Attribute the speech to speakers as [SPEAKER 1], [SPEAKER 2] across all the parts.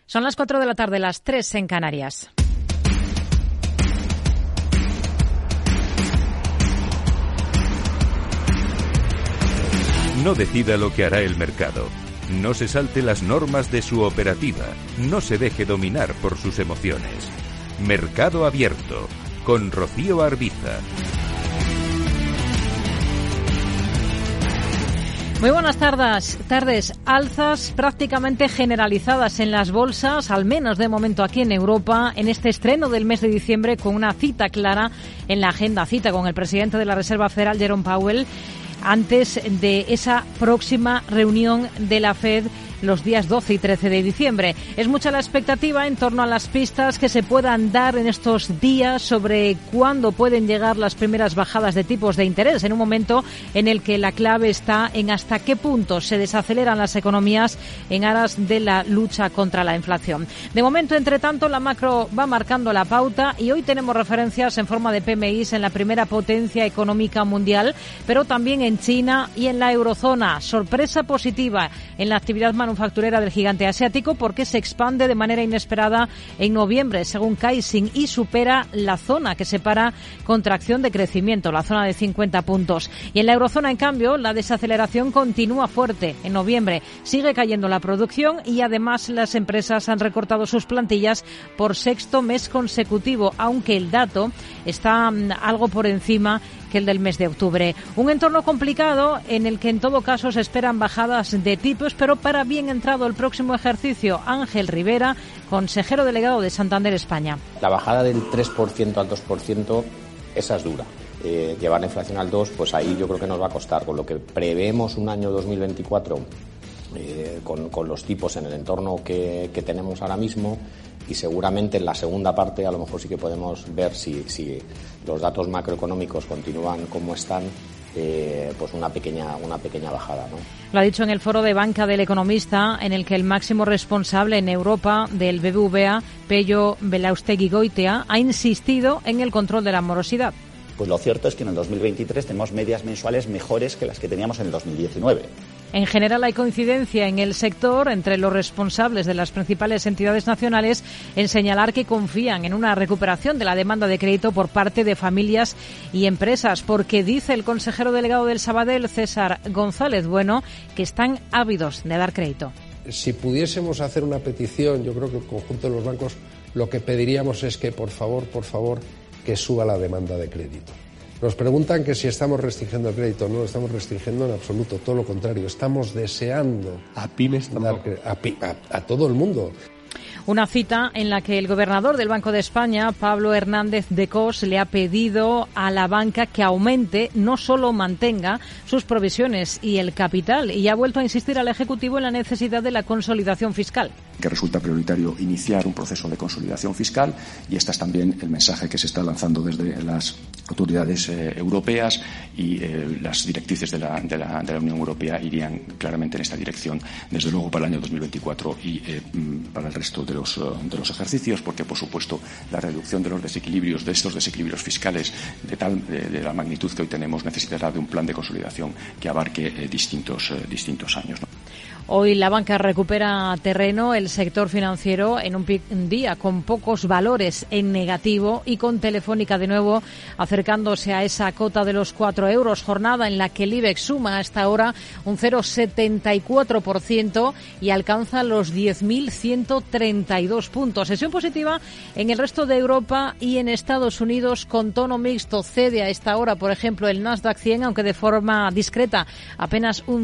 [SPEAKER 1] Son las 4 de la tarde, las 3 en Canarias.
[SPEAKER 2] No decida lo que hará el mercado. No se salte las normas de su operativa. No se deje dominar por sus emociones. Mercado Abierto, con Rocío Arbiza.
[SPEAKER 1] Muy buenas tardes. Alzas prácticamente generalizadas en las bolsas, al menos de momento aquí en Europa, en este estreno del mes de diciembre, con una cita clara en la agenda, cita con el presidente de la Reserva Federal, Jerome Powell, antes de esa próxima reunión de la Fed los días 12 y 13 de diciembre. Es mucha la expectativa en torno a las pistas que se puedan dar en estos días sobre cuándo pueden llegar las primeras bajadas de tipos de interés, en un momento en el que la clave está en hasta qué punto se desaceleran las economías en aras de la lucha contra la inflación. De momento, entre tanto, la macro va marcando la pauta y hoy tenemos referencias en forma de PMIs en la primera potencia económica mundial, pero también en China y en la eurozona. Sorpresa positiva en la actividad manufacturera del gigante asiático porque se expande de manera inesperada en noviembre, según Caixin, y supera la zona que separa contracción de crecimiento, la zona de 50 puntos. Y en la eurozona, en cambio, la desaceleración continúa fuerte. En noviembre sigue cayendo la producción y además las empresas han recortado sus plantillas por sexto mes consecutivo, aunque el dato está algo por encima que el del mes de octubre. Un entorno complicado en el que en todo caso se esperan bajadas de tipos, pero para bien entrado el próximo ejercicio. Ángel Rivera, consejero delegado de Santander España.
[SPEAKER 3] La bajada del 3% al 2%, esa es dura. Llevar la inflación al 2%, pues ahí yo creo que nos va a costar. Con lo que prevemos un año 2024 con los tipos en el entorno que tenemos ahora mismo, y seguramente en la segunda parte a lo mejor sí que podemos ver si los datos macroeconómicos continúan como están, pues una pequeña bajada, ¿no?
[SPEAKER 1] Lo ha dicho en el foro de banca del Economista, en el que el máximo responsable en Europa del BBVA, Pello Belaustegui-Goitia, ha insistido en el control de la morosidad.
[SPEAKER 4] Pues lo cierto es que en el 2023 tenemos medias mensuales mejores que las que teníamos en el 2019.
[SPEAKER 1] En general hay coincidencia en el sector entre los responsables de las principales entidades nacionales en señalar que confían en una recuperación de la demanda de crédito por parte de familias y empresas, porque dice el consejero delegado del Sabadell, César González Bueno, que están ávidos de dar crédito.
[SPEAKER 5] Si pudiésemos hacer una petición, yo creo que el conjunto de los bancos lo que pediríamos es que por favor, que suba la demanda de crédito. Nos preguntan que si estamos restringiendo el crédito. No lo estamos restringiendo en absoluto, todo lo contrario. Estamos deseando
[SPEAKER 6] a pymes,
[SPEAKER 5] a todo el mundo.
[SPEAKER 1] Una cita en la que el gobernador del Banco de España, Pablo Hernández de Cos, le ha pedido a la banca que aumente, no solo mantenga, sus provisiones y el capital, y ha vuelto a insistir al Ejecutivo en la necesidad de la consolidación fiscal.
[SPEAKER 6] Que resulta prioritario iniciar un proceso de consolidación fiscal, y este es también el mensaje que se está lanzando desde las autoridades europeas, y las directrices de la Unión Europea irían claramente en esta dirección, desde luego para el año 2024 y para el resto de los ejercicios, porque por supuesto la reducción de los desequilibrios, de estos desequilibrios fiscales de la magnitud que hoy tenemos, necesitará de un plan de consolidación que abarque distintos años, ¿no?
[SPEAKER 1] Hoy la banca recupera terreno, el sector financiero en un día con pocos valores en negativo y con Telefónica de nuevo acercándose a esa cota de los 4 euros, jornada en la que el IBEX suma hasta ahora un 0,74% y alcanza los 10.132 puntos. Sesión positiva en el resto de Europa y en Estados Unidos con tono mixto. Cede a esta hora, por ejemplo, el Nasdaq 100, aunque de forma discreta, apenas un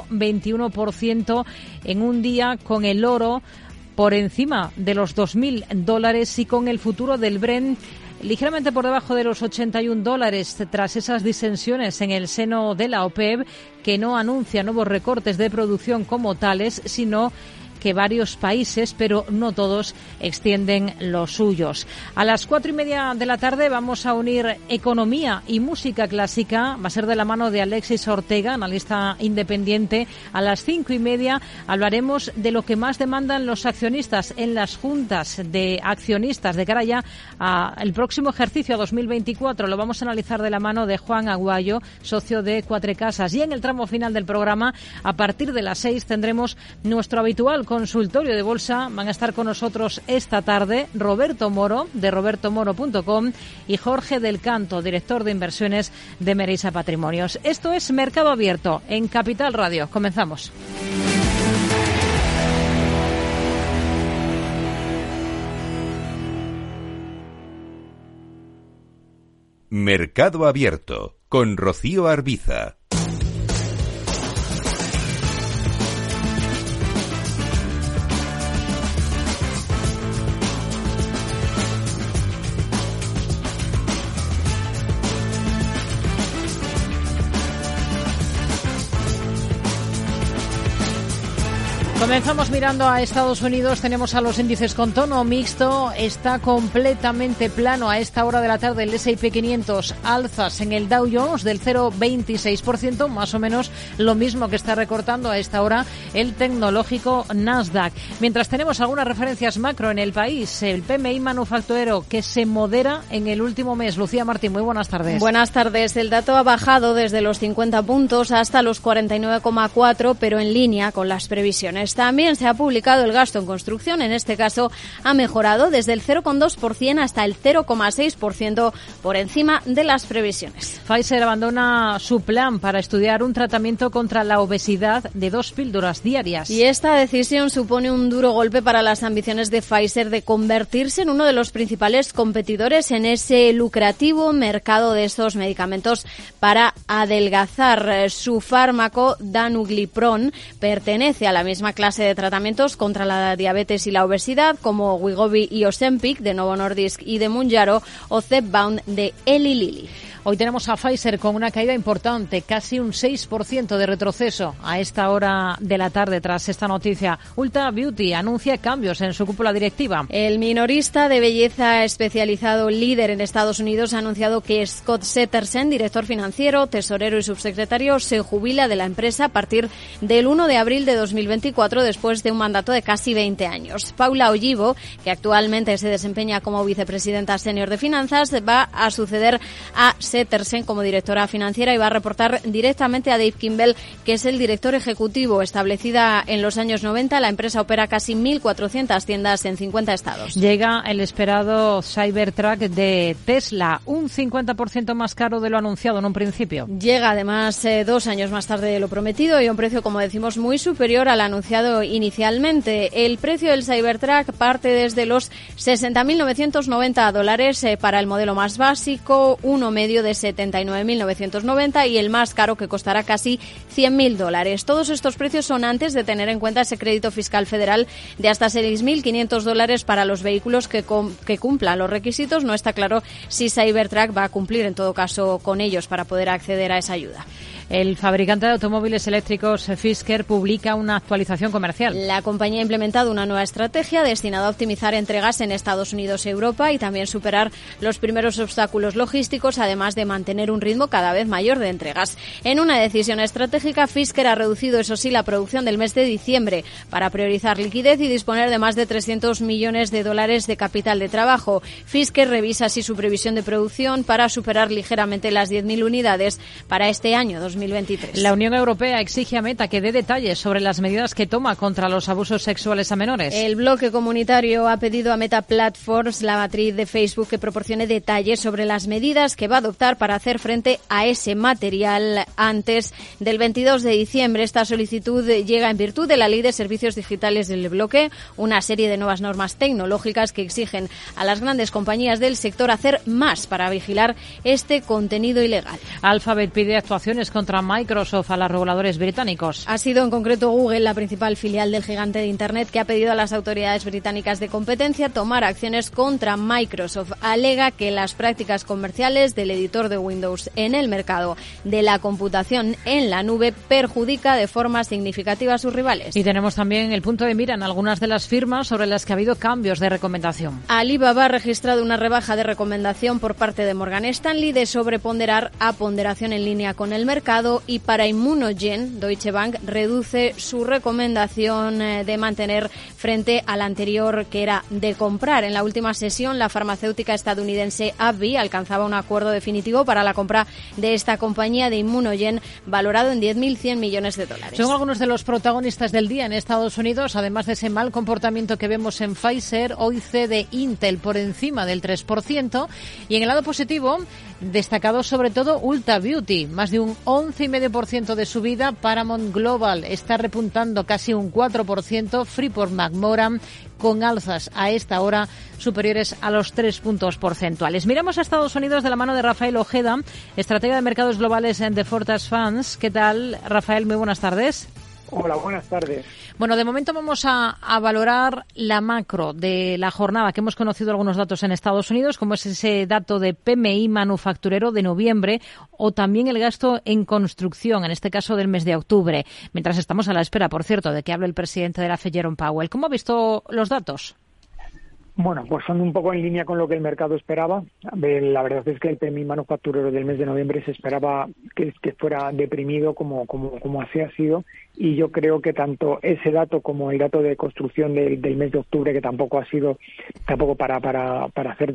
[SPEAKER 1] 0,21%. En un día con el oro por encima de los $2.000 y con el futuro del Brent ligeramente por debajo de los $81 tras esas disensiones en el seno de la OPEP, que no anuncia nuevos recortes de producción como tales, sino que varios países, pero no todos, extienden los suyos. A las 4:30 de la tarde vamos a unir economía y música clásica. Va a ser de la mano de Alexis Ortega, analista independiente. A las 5:30 hablaremos de lo que más demandan los accionistas en las juntas de accionistas de cara ya al próximo ejercicio 2024. Lo vamos a analizar de la mano de Juan Aguayo, socio de Cuatrecasas. Y en el tramo final del programa, a partir de las 6, tendremos nuestro habitual consultorio de bolsa van a estar con nosotros esta tarde Roberto Moro, de robertomoro.com, y Jorge del Canto, director de inversiones de Merisa Patrimonios. Esto es Mercado Abierto en Capital Radio. Comenzamos.
[SPEAKER 2] Mercado Abierto con Rocío Arbiza.
[SPEAKER 1] Comenzamos mirando a Estados Unidos. Tenemos a los índices con tono mixto. Está completamente plano a esta hora de la tarde el S&P 500. Alzas en el Dow Jones del 0,26%, más o menos lo mismo que está recortando a esta hora el tecnológico Nasdaq. Mientras tenemos algunas referencias macro en el país, el PMI manufacturero que se modera en el último mes. Lucía Martín, muy buenas tardes.
[SPEAKER 7] Buenas tardes. El dato ha bajado desde los 50 puntos hasta los 49,4, pero en línea con las previsiones. También se ha publicado el gasto en construcción. En este caso ha mejorado desde el 0,2% hasta el 0,6% por encima de las previsiones.
[SPEAKER 1] Pfizer abandona su plan para estudiar un tratamiento contra la obesidad de 2 píldoras diarias.
[SPEAKER 7] Y esta decisión supone un duro golpe para las ambiciones de Pfizer de convertirse en uno de los principales competidores en ese lucrativo mercado de estos medicamentos para adelgazar. Su fármaco danuglipron pertenece a la misma clase de tratamientos contra la diabetes y la obesidad como Wegovy y Ozempic de Novo Nordisk y de Mounjaro o Zepbound de Eli Lilly.
[SPEAKER 1] Hoy tenemos a Pfizer con una caída importante, casi un 6% de retroceso a esta hora de la tarde tras esta noticia. Ulta Beauty anuncia cambios en su cúpula directiva.
[SPEAKER 7] El minorista de belleza especializado líder en Estados Unidos ha anunciado que Scott Settersen, director financiero, tesorero y subsecretario, se jubila de la empresa a partir del 1 de abril de 2024 después de un mandato de casi 20 años. Paula Ollivo, que actualmente se desempeña como vicepresidenta senior de finanzas, va a suceder a Settersen como directora financiera y va a reportar directamente a Dave Kimbell, que es el director ejecutivo. Establecida en los años 90, la empresa opera casi 1.400 tiendas en 50 estados.
[SPEAKER 1] Llega el esperado Cybertruck de Tesla, un 50% más caro de lo anunciado en un principio.
[SPEAKER 7] Llega además 2 años más tarde de lo prometido y a un precio, como decimos, muy superior al anunciado inicialmente. El precio del Cybertruck parte desde los $60.990 para el modelo más básico, uno medio de 79.990 y el más caro que costará casi $100.000. Todos estos precios son antes de tener en cuenta ese crédito fiscal federal de hasta $6.500 para los vehículos que cumplan los requisitos. No está claro si Cybertruck va a cumplir en todo caso con ellos para poder acceder a esa ayuda.
[SPEAKER 1] El fabricante de automóviles eléctricos Fisker publica una actualización comercial.
[SPEAKER 7] La compañía ha implementado una nueva estrategia destinada a optimizar entregas en Estados Unidos y Europa y también superar los primeros obstáculos logísticos, además de mantener un ritmo cada vez mayor de entregas. En una decisión estratégica, Fisker ha reducido, eso sí, la producción del mes de diciembre para priorizar liquidez y disponer de más de $300 millones de capital de trabajo. Fisker revisa así su previsión de producción para superar ligeramente las 10.000 unidades para este año 2023.
[SPEAKER 1] La Unión Europea exige a Meta que dé detalles sobre las medidas que toma contra los abusos sexuales a menores.
[SPEAKER 7] El bloque comunitario ha pedido a Meta Platforms, la matriz de Facebook, que proporcione detalles sobre las medidas que va a adoptar para hacer frente a ese material antes del 22 de diciembre. Esta solicitud llega en virtud de la Ley de Servicios Digitales del bloque, una serie de nuevas normas tecnológicas que exigen a las grandes compañías del sector hacer más para vigilar este contenido ilegal.
[SPEAKER 1] Alphabet pide actuaciones contra Microsoft a los reguladores británicos.
[SPEAKER 7] Ha sido en concreto Google, la principal filial del gigante de Internet, que ha pedido a las autoridades británicas de competencia tomar acciones contra Microsoft. Alega que las prácticas comerciales del editor de Windows en el mercado de la computación en la nube perjudica de forma significativa a sus rivales.
[SPEAKER 1] Y tenemos también el punto de mira en algunas de las firmas sobre las que ha habido cambios de recomendación.
[SPEAKER 7] Alibaba ha registrado una rebaja de recomendación por parte de Morgan Stanley de sobreponderar a ponderación en línea con el mercado, mercado, y para Immunogen, Deutsche Bank reduce su recomendación de mantener frente a la anterior, que era de comprar. En la última sesión, la farmacéutica estadounidense AbbVie alcanzaba un acuerdo definitivo para la compra de esta compañía de Immunogen, valorado en $10.100 millones.
[SPEAKER 1] Son algunos de los protagonistas del día en Estados Unidos, además de ese mal comportamiento que vemos en Pfizer. Hoy cede Intel por encima del 3%, y en el lado positivo, destacado sobre todo Ulta Beauty, más de un 11,5% de subida. Paramount Global está repuntando casi un 4%, Freeport McMoran con alzas a esta hora superiores a los 3 puntos porcentuales. Miramos a Estados Unidos de la mano de Rafael Ojeda, estratega de mercados globales en The Fortress Funds. ¿Qué tal, Rafael? Muy buenas tardes.
[SPEAKER 8] Hola, buenas tardes.
[SPEAKER 1] Bueno, de momento vamos a valorar la macro de la jornada, que hemos conocido algunos datos en Estados Unidos, como es ese dato de PMI manufacturero de noviembre, o también el gasto en construcción, en este caso del mes de octubre, mientras estamos a la espera, por cierto, de que hable el presidente de la Fed, Jerome Powell. ¿Cómo ha visto los datos?
[SPEAKER 8] Bueno, pues son un poco en línea con lo que el mercado esperaba. La verdad es que el PMI manufacturero del mes de noviembre se esperaba que fuera deprimido como así ha sido, y yo creo que tanto ese dato como el dato de construcción del mes de octubre, que tampoco ha sido para hacer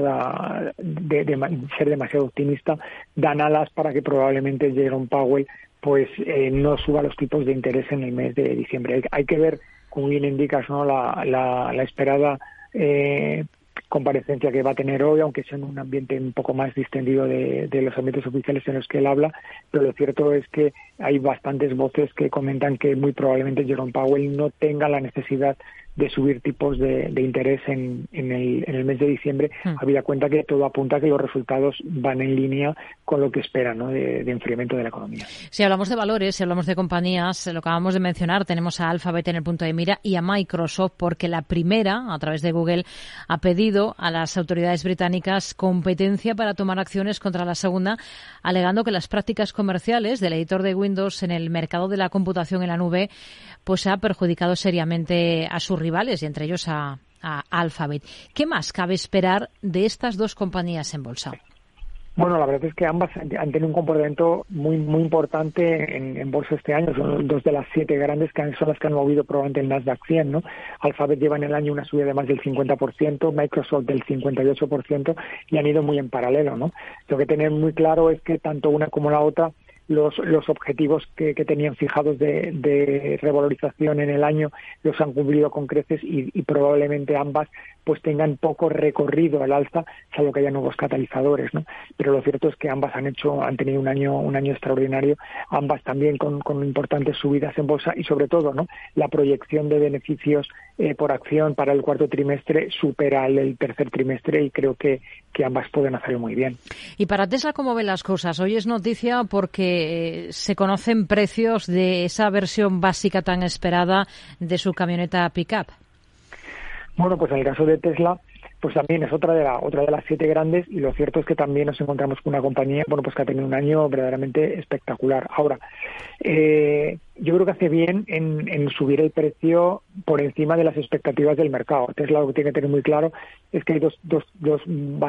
[SPEAKER 8] ser demasiado optimista, dan alas para que probablemente Jerome Powell pues no suba los tipos de interés en el mes de diciembre. Hay que ver, como bien indicas, ¿no?, la esperada comparecencia que va a tener hoy, aunque sea en un ambiente un poco más distendido de los ambientes oficiales en los que él habla, pero lo cierto es que hay bastantes voces que comentan que muy probablemente Jerome Powell no tenga la necesidad de subir tipos de interés en el mes de diciembre, habida cuenta que todo apunta a que los resultados van en línea con lo que esperan, ¿no?, de enfriamiento de la economía.
[SPEAKER 1] Si hablamos de valores, si hablamos de compañías, lo acabamos de mencionar, tenemos a Alphabet en el punto de mira y a Microsoft, porque la primera, a través de Google, ha pedido a las autoridades británicas competencia para tomar acciones contra la segunda, alegando que las prácticas comerciales del editor de Windows en el mercado de la computación en la nube pues ha perjudicado seriamente a sus rivales, y entre ellos a Alphabet. ¿Qué más cabe esperar de estas dos compañías en bolsa?
[SPEAKER 8] Bueno, la verdad es que ambas han tenido un comportamiento muy importante en bolsa este año. Son dos de las 7 grandes que son las que han movido probablemente el Nasdaq 100, ¿no? Alphabet lleva en el año una subida de más del 50%, Microsoft del 58%, y han ido muy en paralelo, ¿no? Lo que tener muy claro es que tanto una como la otra, los objetivos que tenían fijados de revalorización en el año los han cumplido con creces, y probablemente ambas pues tengan poco recorrido al alza, salvo que haya nuevos catalizadores, ¿no? Pero lo cierto es que ambas han tenido un año extraordinario, ambas también con importantes subidas en bolsa, y sobre todo, ¿no?, la proyección de beneficios por acción para el cuarto trimestre supera el tercer trimestre, y creo que ambas pueden hacerlo muy bien.
[SPEAKER 1] Y para Tesla, ¿cómo ven las cosas? Hoy es noticia porque se conocen precios de esa versión básica tan esperada de su camioneta pick-up.
[SPEAKER 8] Bueno, pues en el caso de Tesla, pues también es otra de las 7 grandes, y lo cierto es que también nos encontramos con una compañía, bueno, pues que ha tenido un año verdaderamente espectacular. Ahora, yo creo que hace bien en subir el precio por encima de las expectativas del mercado. Tesla lo que tiene que tener muy claro es que hay dos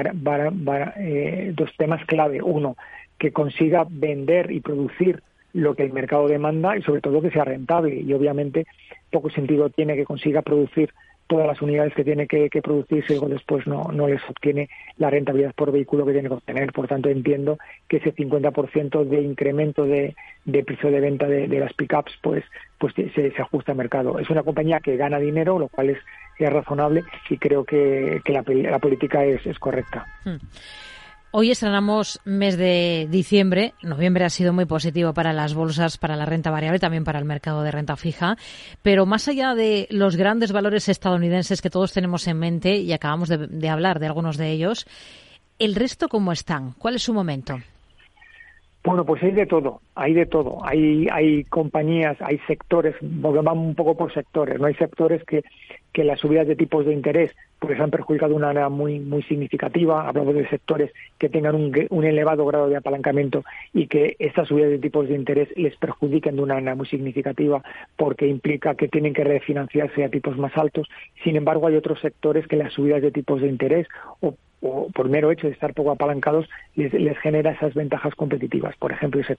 [SPEAKER 8] temas clave. Uno, que consiga vender y producir lo que el mercado demanda, y sobre todo que sea rentable, y obviamente poco sentido tiene que consiga producir todas las unidades que tiene que producir si luego después no les obtiene la rentabilidad por vehículo que tiene que obtener. Por tanto, entiendo que ese 50% de incremento de precio de venta de las pickups pues se ajusta al mercado. Es una compañía que gana dinero, lo cual es razonable, y creo que la política es correcta.
[SPEAKER 1] Hoy estrenamos mes de diciembre. Noviembre ha sido muy positivo para las bolsas, para la renta variable, también para el mercado de renta fija. Pero más allá de los grandes valores estadounidenses que todos tenemos en mente, y acabamos de hablar de algunos de ellos, ¿el resto cómo están? ¿Cuál es su momento?
[SPEAKER 8] Bueno, pues hay de todo. Hay compañías, hay sectores, vamos un poco por sectores, ¿no? Hay sectores que las subidas de tipos de interés pues han perjudicado de una manera muy significativa. Hablamos de sectores que tengan un elevado grado de apalancamiento, y que estas subidas de tipos de interés les perjudiquen de una manera muy significativa, porque implica que tienen que refinanciarse a tipos más altos. Sin embargo, hay otros sectores que las subidas de tipos de interés o por mero hecho de estar poco apalancados les genera esas ventajas competitivas. Por ejemplo, el sector financiero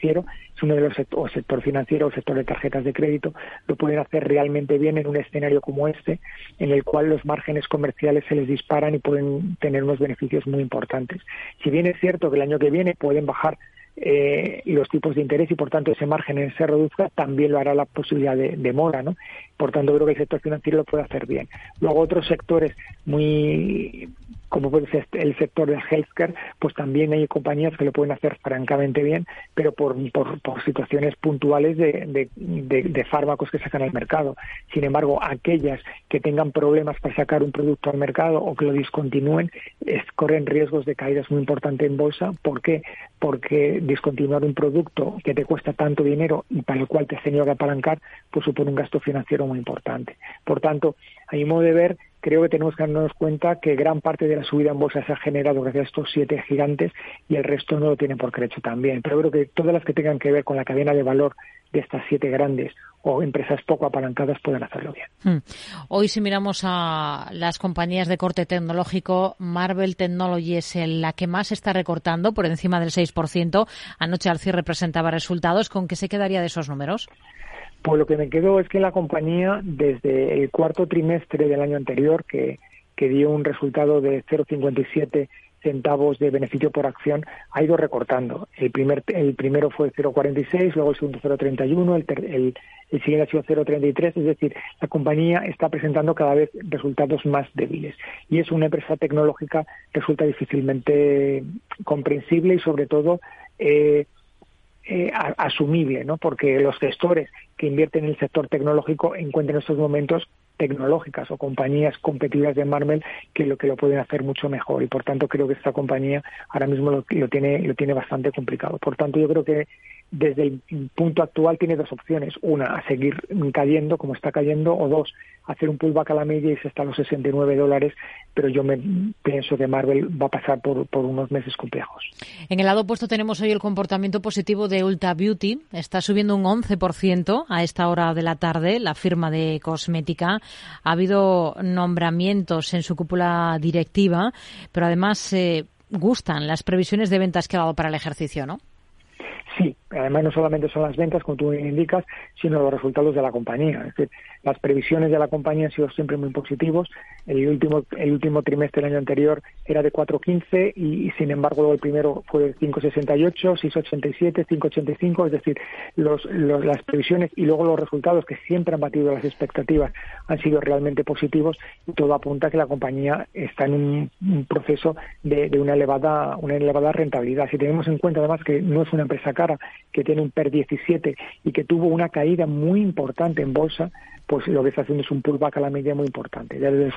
[SPEAKER 8] financiero, es uno de los sector financiero o sector de tarjetas de crédito, lo pueden hacer realmente bien en un escenario como este, en el cual los márgenes comerciales se les disparan y pueden tener unos beneficios muy importantes. Si bien es cierto que el año que viene pueden bajar los tipos de interés y por tanto ese margen se reduzca, también lo hará la posibilidad de mora, ¿no? Por tanto creo que el sector financiero lo puede hacer bien. Luego otros sectores muy, como puede ser el sector del healthcare, pues también hay compañías que lo pueden hacer francamente bien, pero por situaciones puntuales de fármacos que sacan al mercado. Sin embargo, aquellas que tengan problemas para sacar un producto al mercado o que lo discontinúen, corren riesgos de caídas muy importantes en bolsa. ¿Por qué? Porque discontinuar un producto que te cuesta tanto dinero y para el cual te has tenido que apalancar, pues supone un gasto financiero muy importante. Por tanto, a mi modo de ver, creo que tenemos que darnos cuenta que gran parte de la subida en bolsa se ha generado gracias a estos 7 gigantes y el resto no lo tienen por derecho también. Pero creo que todas las que tengan que ver con la cadena de valor de estas 7 grandes o empresas poco apalancadas pueden hacerlo bien.
[SPEAKER 1] Hoy, si miramos a las compañías de corte tecnológico, Marvell Technology es la que más está recortando, por encima del 6%. Anoche al cierre presentaba resultados. ¿Con qué se quedaría de esos números?
[SPEAKER 8] Pues lo que me quedó es que la compañía, desde el cuarto trimestre del año anterior, que dio un resultado de 0,57 centavos de beneficio por acción, ha ido recortando. El primero fue 0,46, luego el segundo 0,31, el siguiente ha sido 0,33, es decir, la compañía está presentando cada vez resultados más débiles. Y es una empresa tecnológica que resulta difícilmente comprensible y sobre todo asumible, ¿no? Porque los gestores que invierten en el sector tecnológico encuentran en estos momentos tecnológicas o compañías competitivas de Marvell que lo pueden hacer mucho mejor, y por tanto creo que esta compañía ahora mismo lo tiene bastante complicado. Por tanto, yo creo que desde el punto actual tiene dos opciones: una, a seguir cayendo como está cayendo, o dos, hacer un pullback a la media y se está a los $69, pero yo pienso que Marvell va a pasar por unos meses complejos.
[SPEAKER 1] En el lado opuesto tenemos hoy el comportamiento positivo de Ulta Beauty. Está subiendo un 11% a esta hora de la tarde, la firma de cosmética. Ha habido nombramientos en su cúpula directiva, pero además gustan las previsiones de ventas que ha dado para el ejercicio, ¿no?
[SPEAKER 8] Sí, además no solamente son las ventas, como tú indicas, sino los resultados de la compañía. Es decir, las previsiones de la compañía han sido siempre muy positivos. El último trimestre del año anterior era de 4,15 y sin embargo el primero fue de 5,68, 6,87, 5,85. Es decir, las previsiones y luego los resultados, que siempre han batido las expectativas, han sido realmente positivos, y todo apunta a que la compañía está en un proceso de una elevada rentabilidad. Si tenemos en cuenta además que no es una empresa cara, que tiene un PER 17 y que tuvo una caída muy importante en bolsa, pues lo que está haciendo es un pullback a la media muy importante. Ya desde los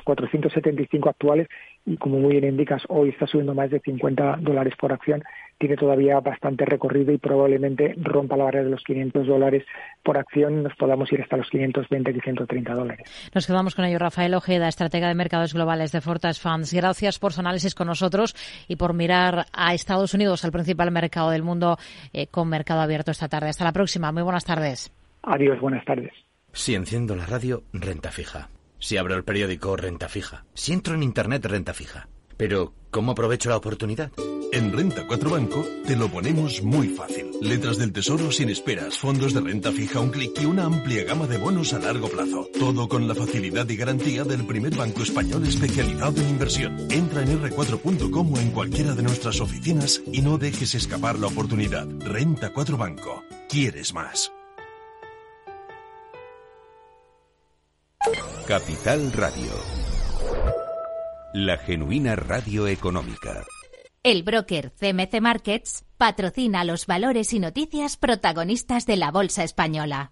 [SPEAKER 8] 475 actuales, y como muy bien indicas, hoy está subiendo más de $50 por acción, tiene todavía bastante recorrido y probablemente rompa la barrera de los $500 por acción y nos podamos ir hasta los $520 y $130.
[SPEAKER 1] Nos quedamos con ello. Rafael Ojeda, estratega de mercados globales de Fortas Funds. Gracias por su análisis con nosotros y por mirar a Estados Unidos, el principal mercado del mundo, con mercado abierto esta tarde. Hasta la próxima. Muy buenas tardes.
[SPEAKER 8] Adiós, buenas tardes.
[SPEAKER 9] Si enciendo la radio, renta fija. Si abro el periódico, renta fija. Si entro en Internet, renta fija. Pero, ¿cómo aprovecho la oportunidad?
[SPEAKER 10] En Renta 4 Banco te lo ponemos muy fácil. Letras del Tesoro sin esperas, fondos de renta fija a un clic y una amplia gama de bonos a largo plazo. Todo con la facilidad y garantía del primer banco español especializado en inversión. Entra en r4.com o en cualquiera de nuestras oficinas y no dejes escapar la oportunidad. Renta 4 Banco. ¿Quieres más?
[SPEAKER 2] Capital Radio. La genuina radio económica.
[SPEAKER 11] El broker CMC Markets patrocina los valores y noticias protagonistas de la bolsa española.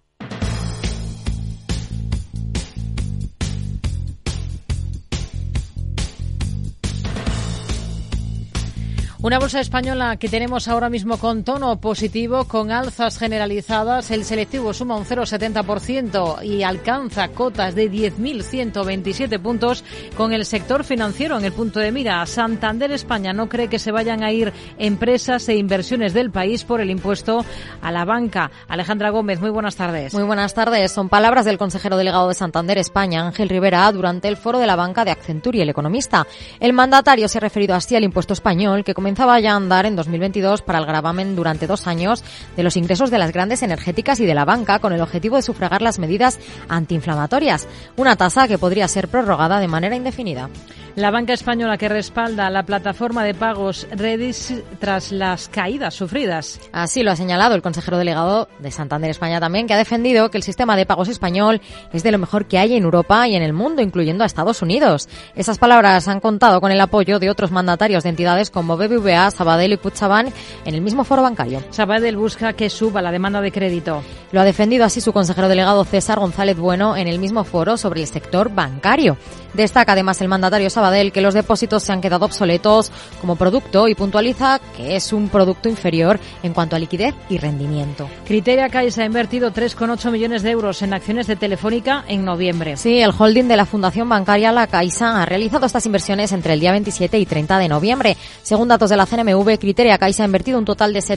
[SPEAKER 1] Una bolsa española que tenemos ahora mismo con tono positivo, con alzas generalizadas. El selectivo suma un 0,70% y alcanza cotas de 10.127 puntos, con el sector financiero en el punto de mira. Santander España no cree que se vayan a ir empresas e inversiones del país por el impuesto a la banca. Alejandra Gómez, muy buenas tardes.
[SPEAKER 12] Muy buenas tardes. Son palabras del consejero delegado de Santander España, Ángel Rivera, durante el foro de la banca de Accenture y El Economista. El mandatario se ha referido así al impuesto español, que comienza comenzaba ya a andar en 2022 para el gravamen durante 2 años de los ingresos de las grandes energéticas y de la banca, con el objetivo de sufragar las medidas antiinflamatorias. Una tasa que podría ser prorrogada de manera indefinida.
[SPEAKER 1] La banca española que respalda la plataforma de pagos Redis tras las caídas sufridas.
[SPEAKER 12] Así lo ha señalado el consejero delegado de Santander España también, que ha defendido que el sistema de pagos español es de lo mejor que hay en Europa y en el mundo, incluyendo a Estados Unidos. Esas palabras han contado con el apoyo de otros mandatarios de entidades como BBVA, Sabadell y Kutxabank en el mismo foro bancario.
[SPEAKER 1] Sabadell busca que suba la demanda de crédito.
[SPEAKER 12] Lo ha defendido así su consejero delegado César González Bueno en el mismo foro sobre el sector bancario. Destaca además el mandatario Sabadell que los depósitos se han quedado obsoletos como producto y puntualiza que es un producto inferior en cuanto a liquidez y rendimiento.
[SPEAKER 1] Criteria Caixa ha invertido 3,8 millones de euros en acciones de Telefónica en noviembre.
[SPEAKER 12] Sí, el holding de la Fundación Bancaria La Caixa ha realizado estas inversiones entre el día 27 y 30 de noviembre. Según datos de la CNMV, Criteria Caixa ha invertido un total de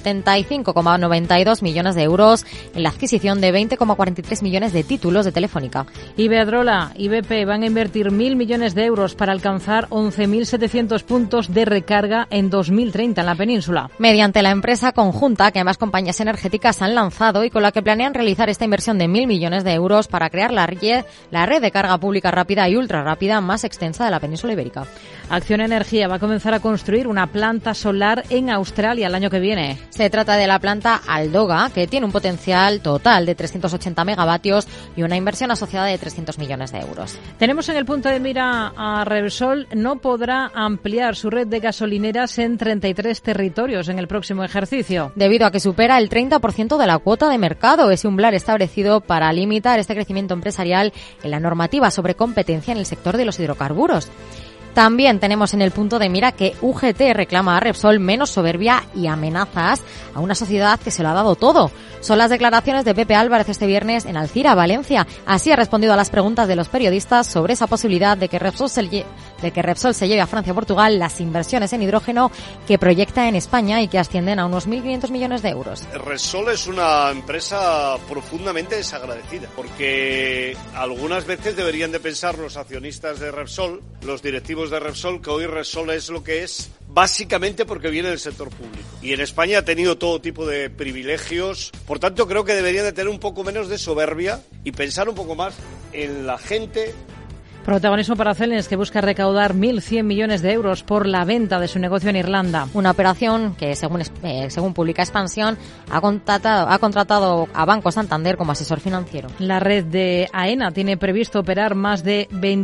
[SPEAKER 12] 75,92 millones de euros en la adquisición de 20,43 millones de títulos de Telefónica.
[SPEAKER 1] Iberdrola y BP van a invertir 1.000 millones de euros para alcanzar 11.700 puntos de recarga en 2030 en la península.
[SPEAKER 12] Mediante la empresa conjunta que ambas compañías energéticas han lanzado y con la que planean realizar esta inversión de 1.000 millones de euros para crear la red de carga pública rápida y ultra rápida más extensa de la península ibérica.
[SPEAKER 1] Acciona Energía va a comenzar a construir una planta solar en Australia el año que viene.
[SPEAKER 12] Se trata de la planta Aldoga, que tiene un potencial total de 380 megavatios y una inversión asociada de 300 millones de euros.
[SPEAKER 1] Tenemos en el punto de mira a Repsol. No podrá ampliar su red de gasolineras en 33 territorios en el próximo ejercicio.
[SPEAKER 12] Debido a que supera el 30% de la cuota de mercado, ese umbral establecido para limitar este crecimiento empresarial en la normativa sobre competencia en el sector de los hidrocarburos. También tenemos en el punto de mira que UGT reclama a Repsol menos soberbia y amenazas a una sociedad que se lo ha dado todo. Son las declaraciones de Pepe Álvarez este viernes en Alcira, Valencia. Así ha respondido a las preguntas de los periodistas sobre esa posibilidad de que Repsol se lleve a Francia o Portugal las inversiones en hidrógeno que proyecta en España y que ascienden a unos 1.500 millones de euros.
[SPEAKER 13] Repsol es una empresa profundamente desagradecida, porque algunas veces deberían de pensar los accionistas de Repsol, los directivos de Repsol, que hoy Repsol es lo que es básicamente porque viene del sector público. Y en España ha tenido todo tipo de privilegios. Por tanto, creo que deberían de tener un poco menos de soberbia y pensar un poco más en la gente.
[SPEAKER 1] Protagonismo para Celnes, que busca recaudar 1.100 millones de euros por la venta de su negocio en Irlanda.
[SPEAKER 12] Una operación que, según publica Expansión, ha contratado a Banco Santander como asesor financiero.
[SPEAKER 1] La red de AENA tiene previsto operar más de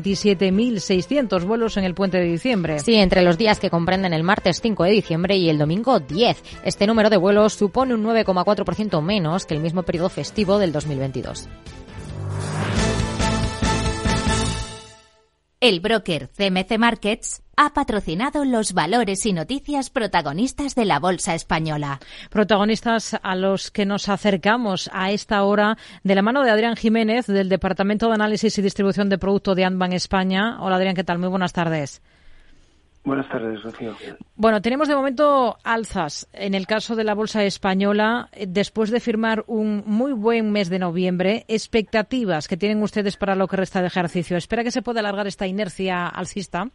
[SPEAKER 1] 27.600 vuelos en el puente de diciembre.
[SPEAKER 12] Sí, entre los días que comprenden el martes 5 de diciembre y el domingo 10. Este número de vuelos supone un 9,4% menos que el mismo periodo festivo del 2022.
[SPEAKER 11] El broker CMC Markets ha patrocinado los valores y noticias protagonistas de la Bolsa Española.
[SPEAKER 1] Protagonistas a los que nos acercamos a esta hora de la mano de Adrián Jiménez, del Departamento de Análisis y Distribución de Producto de Antbank España. Hola Adrián, ¿qué tal? Muy buenas tardes.
[SPEAKER 14] Buenas tardes, Rocío.
[SPEAKER 1] Bueno, tenemos de momento alzas en el caso de la bolsa española después de firmar un muy buen mes de noviembre. Expectativas que tienen ustedes para lo que resta de ejercicio. ¿Espera que se pueda alargar esta inercia alcista?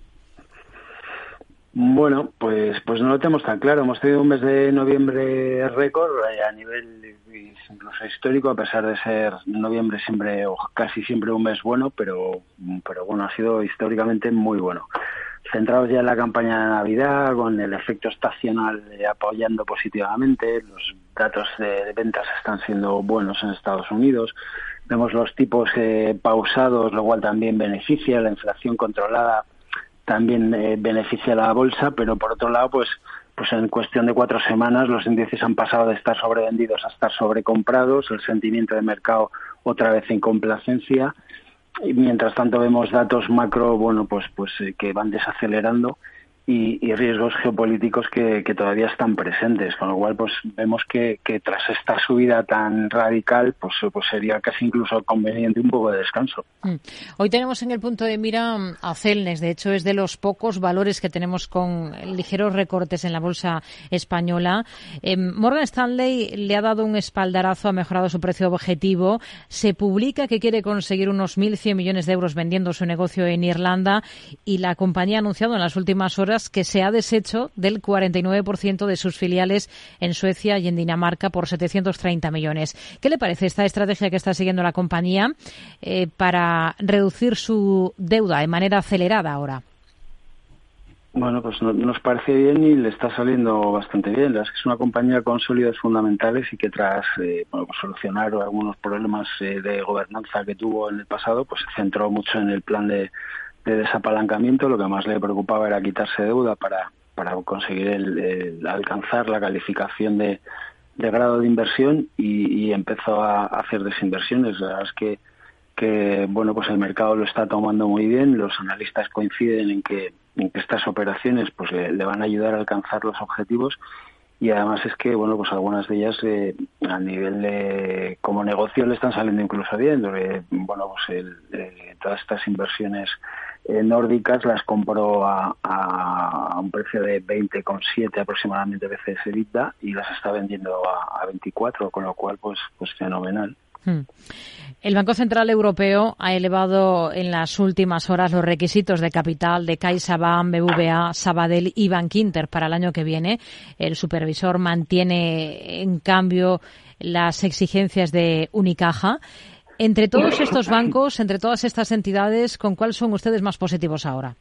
[SPEAKER 14] Bueno, pues no lo tenemos tan claro. Hemos tenido un mes de noviembre récord a nivel incluso histórico, a pesar de ser noviembre siempre o casi siempre un mes bueno, pero bueno, ha sido históricamente muy bueno. Centrados ya en la campaña de Navidad, con el efecto estacional apoyando positivamente, los datos de ventas están siendo buenos en Estados Unidos, vemos los tipos pausados, lo cual también beneficia, la inflación controlada también beneficia a la bolsa, pero por otro lado, pues en cuestión de 4 semanas los índices han pasado de estar sobrevendidos a estar sobrecomprados, el sentimiento de mercado otra vez en complacencia. Y mientras tanto vemos datos macro, pues que van desacelerando y riesgos geopolíticos que todavía están presentes, con lo cual pues vemos que tras esta subida tan radical pues sería casi incluso conveniente un poco de descanso.
[SPEAKER 1] Hoy tenemos en el punto de mira a Celnes. De hecho es de los pocos valores que tenemos con ligeros recortes en la bolsa española. Morgan Stanley le ha dado un espaldarazo, ha mejorado su precio objetivo. Se publica que quiere conseguir unos 1.100 millones de euros vendiendo su negocio en Irlanda y la compañía ha anunciado en las últimas horas inversionadoras que se ha deshecho del 49% de sus filiales en Suecia y en Dinamarca por 730 millones. ¿Qué le parece esta estrategia que está siguiendo la compañía para reducir su deuda de manera acelerada ahora?
[SPEAKER 14] Bueno, pues nos parece bien y le está saliendo bastante bien. Es una compañía con sólidos fundamentales y que tras pues solucionar algunos problemas de gobernanza que tuvo en el pasado, pues se centró mucho en el plan de desapalancamiento. Lo que más le preocupaba era quitarse deuda para conseguir el alcanzar la calificación de grado de inversión y empezó a hacer desinversiones. La verdad es que bueno, pues el mercado lo está tomando muy bien. Los analistas coinciden en que estas operaciones pues le van a ayudar a alcanzar los objetivos, y además es que bueno, pues algunas de ellas a nivel de como negocio le están saliendo incluso bien. Bueno, pues todas estas inversiones nórdicas las compró a un precio de 20,7 aproximadamente veces EBITDA y las está vendiendo a 24, con lo cual pues fenomenal.
[SPEAKER 1] El Banco Central Europeo ha elevado en las últimas horas los requisitos de capital de CaixaBank, BBVA, Sabadell y Bankinter para el año que viene. El supervisor mantiene, en cambio, las exigencias de Unicaja. Entre todos estos bancos, entre todas estas entidades, ¿con cuál son ustedes más positivos ahora?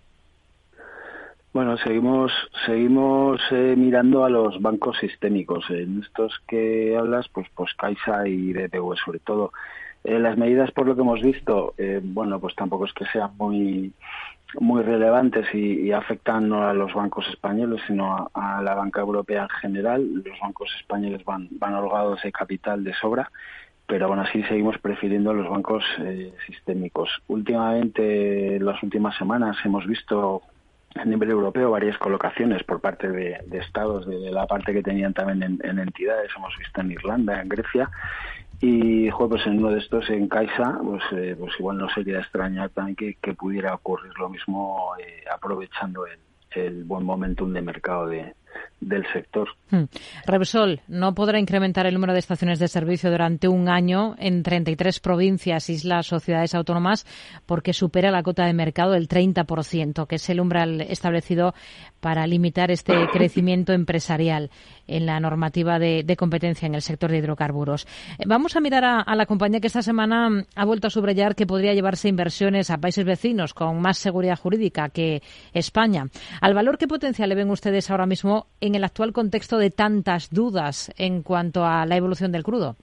[SPEAKER 14] Bueno, seguimos mirando a los bancos sistémicos. En estos que hablas, pues Caixa y BBV sobre todo. Las medidas, por lo que hemos visto, bueno, pues tampoco es que sean muy relevantes y afectan no a los bancos españoles, sino a la banca europea en general. Los bancos españoles van holgados de capital de sobra, pero aún así seguimos prefiriendo los bancos sistémicos. Últimamente, en las últimas semanas, hemos visto a nivel europeo varias colocaciones por parte de estados de la parte que tenían también en entidades. Hemos visto en Irlanda, en Grecia, y pues en uno de estos, en Caixa, pues igual no sería extrañar también que pudiera ocurrir lo mismo, aprovechando el buen momentum de mercado del sector.
[SPEAKER 1] Repsol no podrá incrementar el número de estaciones de servicio durante un año en 33 provincias, islas o ciudades autónomas porque supera la cota de mercado del 30%, que es el umbral establecido para limitar este crecimiento empresarial en la normativa de competencia en el sector de hidrocarburos. Vamos a mirar a la compañía que esta semana ha vuelto a subrayar que podría llevarse inversiones a países vecinos con más seguridad jurídica que España. ¿Al valor qué potencial le ven ustedes ahora mismo en el actual contexto de tantas dudas en cuanto a la evolución del crudo?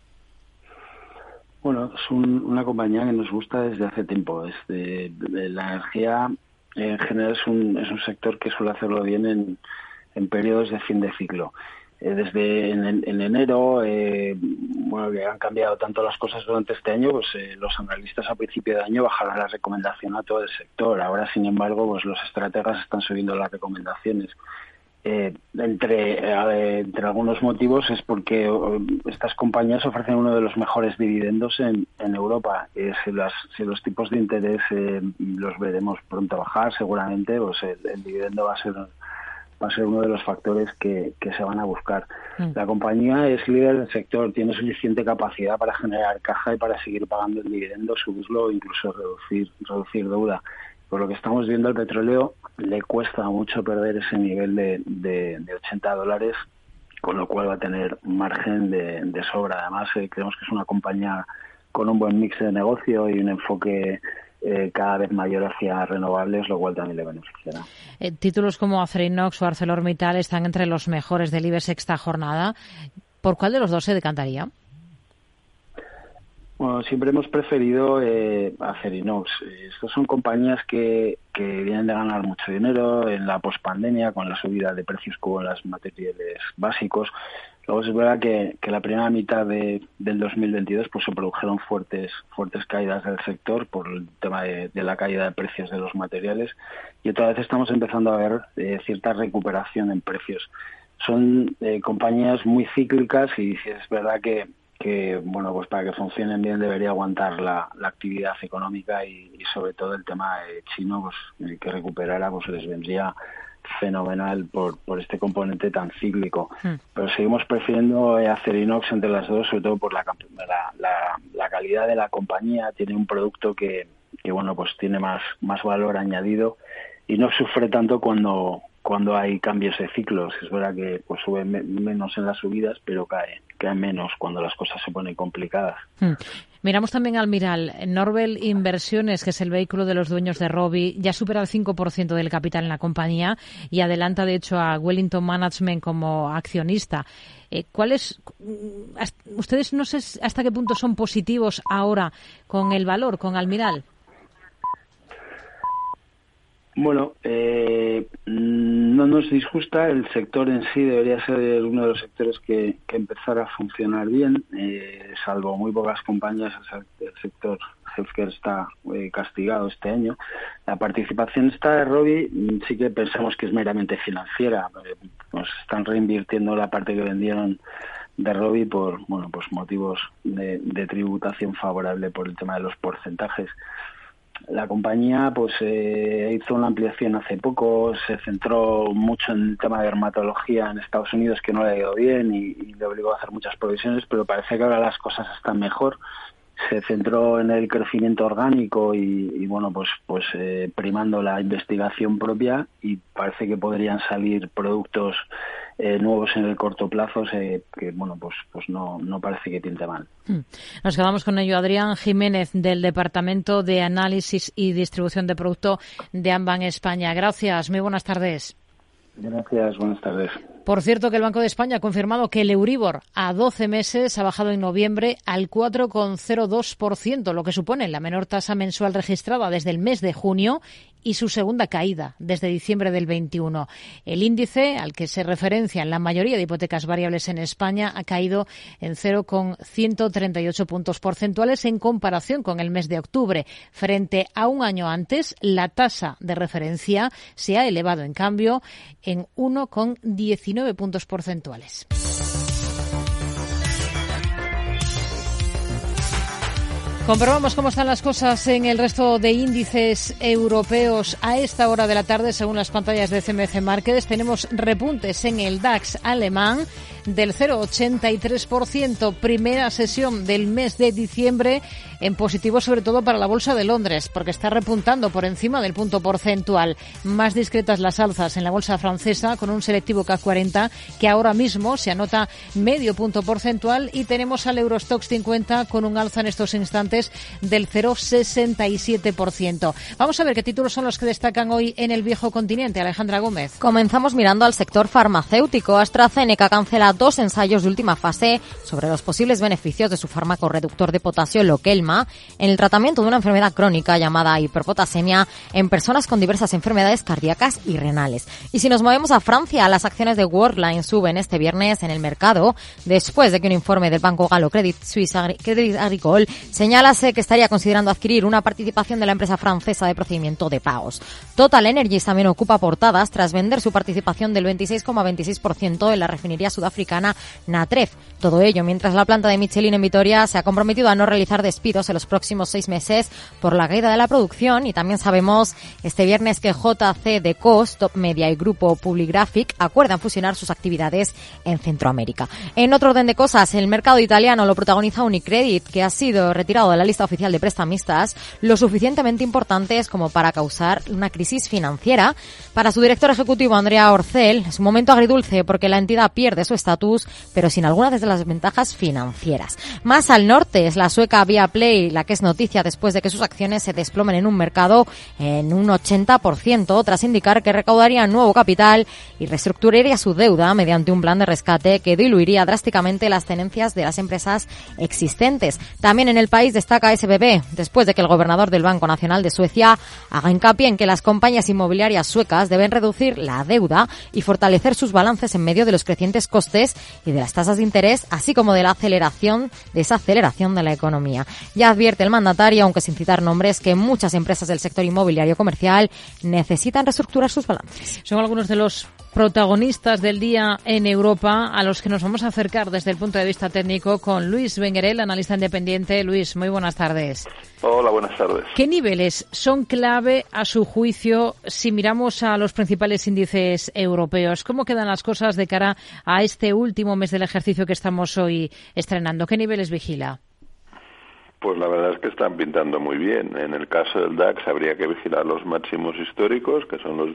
[SPEAKER 14] Bueno, es una compañía que nos gusta desde hace tiempo. La energía en general es un sector que suele hacerlo bien en periodos de fin de ciclo. Desde en enero, bueno, que han cambiado tanto las cosas durante este año, pues los analistas a principio de año bajaron la recomendación a todo el sector. Ahora, sin embargo, pues los estrategas están subiendo las recomendaciones. Entre algunos motivos es porque estas compañías ofrecen uno de los mejores dividendos en Europa. Si los tipos de interés los veremos pronto bajar, seguramente pues el dividendo va a ser uno de los factores que se van a buscar. La compañía es líder del sector, tiene suficiente capacidad para generar caja y para seguir pagando el dividendo, subirlo o incluso reducir deuda. Por lo que estamos viendo, al petróleo le cuesta mucho perder ese nivel de $80, con lo cual va a tener margen de sobra. Además, creemos que es una compañía con un buen mix de negocio y un enfoque cada vez mayor hacia renovables, lo cual también le beneficiará.
[SPEAKER 1] Títulos como Acerinox o ArcelorMittal están entre los mejores del IBEX esta jornada. ¿Por cuál de los dos se decantaría?
[SPEAKER 14] Bueno, siempre hemos preferido Acerinox. Estas son compañías que vienen de ganar mucho dinero en la pospandemia con la subida de precios que hubo en los materiales básicos. Luego es verdad que la primera mitad del 2022 pues se produjeron fuertes caídas del sector por el tema de la caída de precios de los materiales, y otra vez estamos empezando a ver cierta recuperación en precios. Son compañías muy cíclicas y sí es verdad que bueno, pues para que funcionen bien debería aguantar la actividad económica y sobre todo el tema chino, pues que recuperara, pues les vendría fenomenal por este componente tan cíclico. Pero seguimos prefiriendo Acerinox entre las dos, sobre todo por la calidad de la compañía. Tiene un producto que bueno, pues tiene más valor añadido no sufre tanto cuando hay cambios de ciclos. Es verdad que pues sube menos en las subidas, pero cae menos cuando las cosas se ponen complicadas.
[SPEAKER 1] Miramos también al Miral. Norvel Inversiones, que es el vehículo de los dueños de Robi, ya supera el 5% del capital en la compañía y adelanta, de hecho, a Wellington Management como accionista. ¿Ustedes no sé hasta qué punto son positivos ahora con el valor, con Almiral?
[SPEAKER 14] Bueno, no nos disgusta. El sector en sí debería ser uno de los sectores que empezara a funcionar bien, salvo muy pocas compañías. El sector healthcare está castigado este año. La participación esta de Robi sí que pensamos que es meramente financiera. Pues están reinvirtiendo la parte que vendieron de Robi por pues motivos de tributación favorable por el tema de los porcentajes. La compañía pues hizo una ampliación hace poco, se centró mucho en el tema de dermatología en Estados Unidos, que no le ha ido bien y le obligó a hacer muchas provisiones, pero parece que ahora las cosas están mejor. Se centró en el crecimiento orgánico y pues primando la investigación propia, y parece que podrían salir productos nuevos en el corto plazo que pues no parece que pinte mal.
[SPEAKER 1] Nos quedamos con ello. Adrián Jiménez, del Departamento de Análisis y Distribución de Producto de Amban España. Gracias, muy buenas tardes.
[SPEAKER 14] Gracias, buenas tardes.
[SPEAKER 1] Por cierto, que el Banco de España ha confirmado que el Euribor a 12 meses ha bajado en noviembre al 4,02%, lo que supone la menor tasa mensual registrada desde el mes de junio y su segunda caída desde diciembre del 21. El índice, al que se referencian la mayoría de hipotecas variables en España, ha caído en 0,138 puntos porcentuales en comparación con el mes de octubre. Frente a un año antes, la tasa de referencia se ha elevado, en cambio, en 1,19 puntos porcentuales. Comprobamos cómo están las cosas en el resto de índices europeos a esta hora de la tarde, según las pantallas de CMC Markets. Tenemos repuntes en el DAX alemán del 0,83%, primera sesión del mes de diciembre en positivo, sobre todo para la Bolsa de Londres, porque está repuntando por encima del punto porcentual. Más discretas las alzas en la Bolsa francesa, con un selectivo CAC 40 que ahora mismo se anota medio punto porcentual, y tenemos al Eurostoxx 50 con un alza en estos instantes del 0,67%. Vamos a ver qué títulos son los que destacan hoy en el viejo continente. Alejandra Gómez.
[SPEAKER 12] Comenzamos mirando al sector farmacéutico. AstraZeneca cancela 2 ensayos de última fase sobre los posibles beneficios de su fármaco reductor de potasio Lokelma en el tratamiento de una enfermedad crónica llamada hiperpotasemia en personas con diversas enfermedades cardíacas y renales. Y si nos movemos a Francia, las acciones de Worldline suben este viernes en el mercado después de que un informe del banco galo Credit Agricole señalase que estaría considerando adquirir una participación de la empresa francesa de procedimiento de pagos. Total Energies también ocupa portadas tras vender su participación del 26,26% en la refinería sudafricana Natref. Todo ello mientras la planta de Michelin en Vitoria se ha comprometido a no realizar despidos en los próximos 6 meses por la caída de la producción. Y también sabemos este viernes que JC Decaux, Top Media y Grupo Publigraphic acuerdan fusionar sus actividades en Centroamérica. En otro orden de cosas, el mercado italiano lo protagoniza Unicredit, que ha sido retirado de la lista oficial de prestamistas lo suficientemente importantes como para causar una crisis financiera. Para su director ejecutivo, Andrea Orcel, es un momento agridulce porque la entidad pierde su estatus, pero sin algunas de las ventajas financieras. Más al norte es la sueca Viaplay, la que es noticia después de que sus acciones se desplomen en un mercado en un 80%, tras indicar que recaudaría nuevo capital y reestructuraría su deuda mediante un plan de rescate que diluiría drásticamente las tenencias de las empresas existentes. También en el país destaca SBB, después de que el gobernador del Banco Nacional de Suecia haga hincapié en que las compañías inmobiliarias suecas deben reducir la deuda y fortalecer sus balances en medio de los crecientes costes y de las tasas de interés, así como de la aceleración de la economía. Ya advierte el mandatario, aunque sin citar nombres, que muchas empresas del sector inmobiliario comercial necesitan reestructurar sus balances.
[SPEAKER 1] Son algunos de los protagonistas del día en Europa a los que nos vamos a acercar desde el punto de vista técnico con Luis Benguerel, analista independiente. Luis, muy buenas tardes.
[SPEAKER 15] Hola, buenas tardes.
[SPEAKER 1] ¿Qué niveles son clave a su juicio si miramos a los principales índices europeos? ¿Cómo quedan las cosas de cara a este último mes del ejercicio que estamos hoy estrenando? ¿Qué niveles vigila?
[SPEAKER 15] Pues la verdad es que están pintando muy bien. En el caso del DAX habría que vigilar los máximos históricos, que son los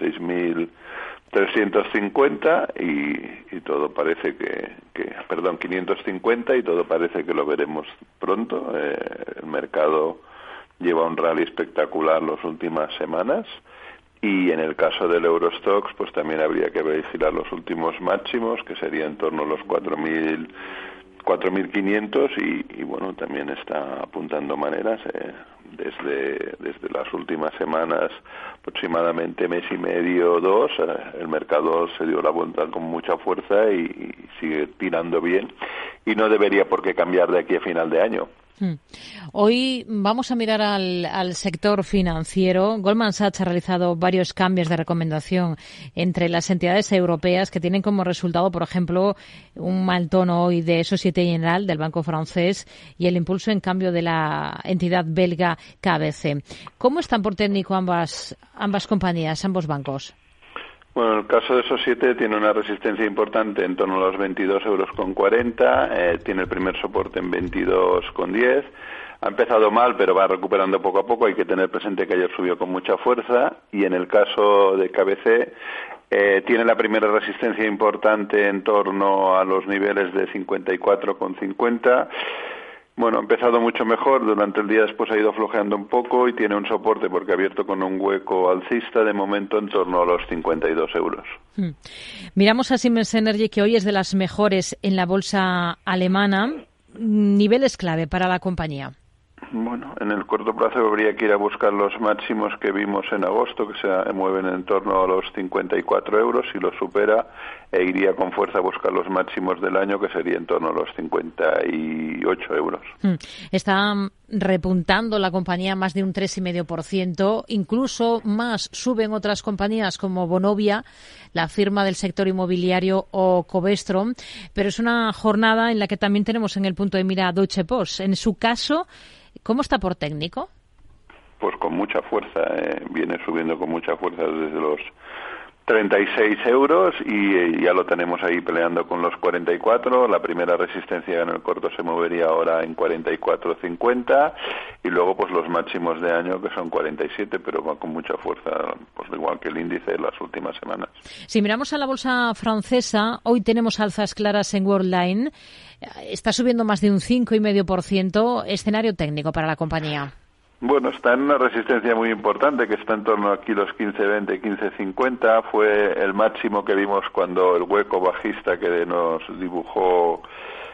[SPEAKER 15] 16.350 y todo parece que 550 y todo parece que lo veremos pronto. El mercado lleva un rally espectacular las últimas semanas. Y en el caso del Eurostoxx, pues también habría que vigilar los últimos máximos, que sería en torno a los 4.500 y bueno, también está apuntando maneras. Desde las últimas semanas, aproximadamente mes y medio, 2, el mercado se dio la vuelta con mucha fuerza y sigue tirando bien y no debería por qué cambiar de aquí a final de año.
[SPEAKER 1] Hoy vamos a mirar al sector financiero. Goldman Sachs ha realizado varios cambios de recomendación entre las entidades europeas que tienen como resultado, por ejemplo, un mal tono hoy de Société Générale, del banco francés, y el impulso en cambio de la entidad belga KBC. ¿Cómo están por técnico ambas compañías, ambos bancos?
[SPEAKER 15] Bueno, el caso de Société tiene una resistencia importante en torno a los 22,40 €, tiene el primer soporte en 22,10. Ha empezado mal, pero va recuperando poco a poco. Hay que tener presente que ayer subió con mucha fuerza. Y en el caso de KBC, tiene la primera resistencia importante en torno a los niveles de 54,50. Bueno, ha empezado mucho mejor, durante el día después ha ido flojeando un poco y tiene un soporte porque ha abierto con un hueco alcista de momento en torno a los 52 €.
[SPEAKER 1] Miramos a Siemens Energy, que hoy es de las mejores en la bolsa alemana. Niveles clave para la compañía.
[SPEAKER 15] Bueno, en el corto plazo habría que ir a buscar los máximos que vimos en agosto, que se mueven en torno a los 54 €. Si lo supera, iría con fuerza a buscar los máximos del año, que sería en torno a los 58 €.
[SPEAKER 1] Está repuntando la compañía más de un 3,5%, incluso más suben otras compañías como Vonovia, la firma del sector inmobiliario, o Covestro, pero es una jornada en la que también tenemos en el punto de mira a Deutsche Post. En su caso, ¿cómo está por técnico?
[SPEAKER 15] Pues con mucha fuerza, viene subiendo con mucha fuerza desde los 36 € y ya lo tenemos ahí peleando con los 44. La primera resistencia en el corto se movería ahora en 44,50 y luego pues los máximos de año, que son 47, pero va con mucha fuerza, pues igual que el índice de las últimas semanas.
[SPEAKER 1] Si miramos a la bolsa francesa, hoy tenemos alzas claras en Worldline. Está subiendo más de un 5,5%. Escenario técnico para la compañía.
[SPEAKER 15] Bueno, está en una resistencia muy importante, que está en torno aquí los 15,20, 15,50. Fue el máximo que vimos cuando el hueco bajista que nos dibujó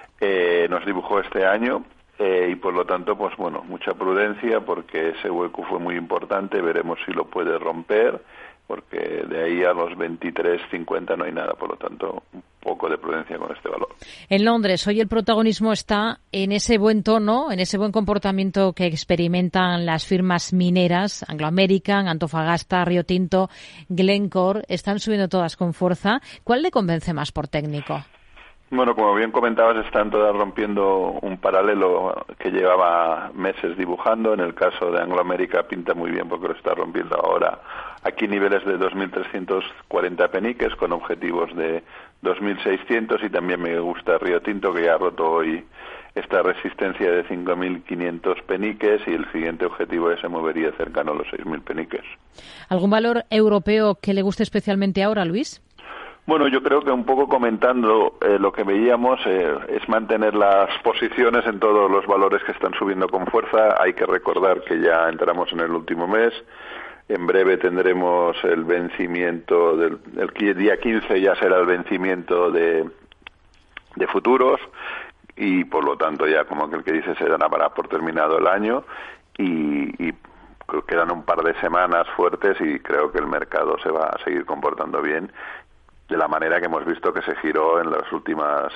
[SPEAKER 15] este año. Y por lo tanto, pues bueno, mucha prudencia porque ese hueco fue muy importante. Veremos si lo puede romper, porque de ahí a los 23,50 no hay nada. Por lo tanto, un poco de prudencia con este valor.
[SPEAKER 1] En Londres, hoy el protagonismo está en ese buen tono, en ese buen comportamiento que experimentan las firmas mineras, Anglo American, Antofagasta, Rio Tinto, Glencore. Están subiendo todas con fuerza. ¿Cuál le convence más por técnico?
[SPEAKER 15] Bueno, como bien comentabas, están todas rompiendo un paralelo que llevaba meses dibujando. En el caso de Anglo American pinta muy bien porque lo está rompiendo ahora aquí niveles de 2.340 peniques con objetivos de 2.600, y también me gusta Rio Tinto, que ya ha roto hoy esta resistencia de 5.500 peniques y el siguiente objetivo se movería cercano a los 6.000 peniques.
[SPEAKER 1] ¿Algún valor europeo que le guste especialmente ahora, Luis?
[SPEAKER 15] Bueno, yo creo que un poco comentando lo que veíamos es mantener las posiciones en todos los valores que están subiendo con fuerza. Hay que recordar que ya entramos en el último mes. En breve tendremos el vencimiento el día 15 ya será el vencimiento de futuros y por lo tanto ya, como aquel que dice, se dará por terminado el año y quedan un par de semanas fuertes y creo que el mercado se va a seguir comportando bien de la manera que hemos visto que se giró en las últimas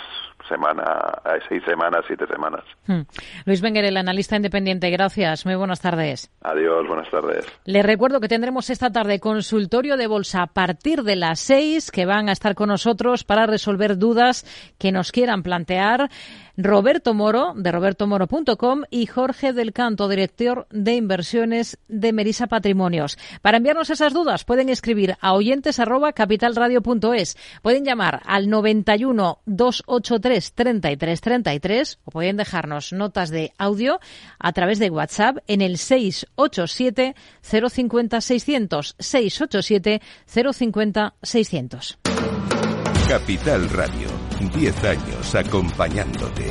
[SPEAKER 15] 6 semanas, 7 semanas.
[SPEAKER 1] Luis Wenger, el analista independiente, gracias. Muy buenas tardes.
[SPEAKER 15] Adiós, buenas tardes.
[SPEAKER 1] Les recuerdo que tendremos esta tarde consultorio de bolsa a partir de las 6, que van a estar con nosotros para resolver dudas que nos quieran plantear. Roberto Moro, de robertomoro.com, y Jorge del Canto, director de inversiones de Merisa Patrimonios. Para enviarnos esas dudas pueden escribir a oyentes@capitalradio.es. es. Pueden llamar al 91 283 33 33 o pueden dejarnos notas de audio a través de WhatsApp en el 687 050 600 687 050 600.
[SPEAKER 2] Capital Radio, 10 años acompañándote.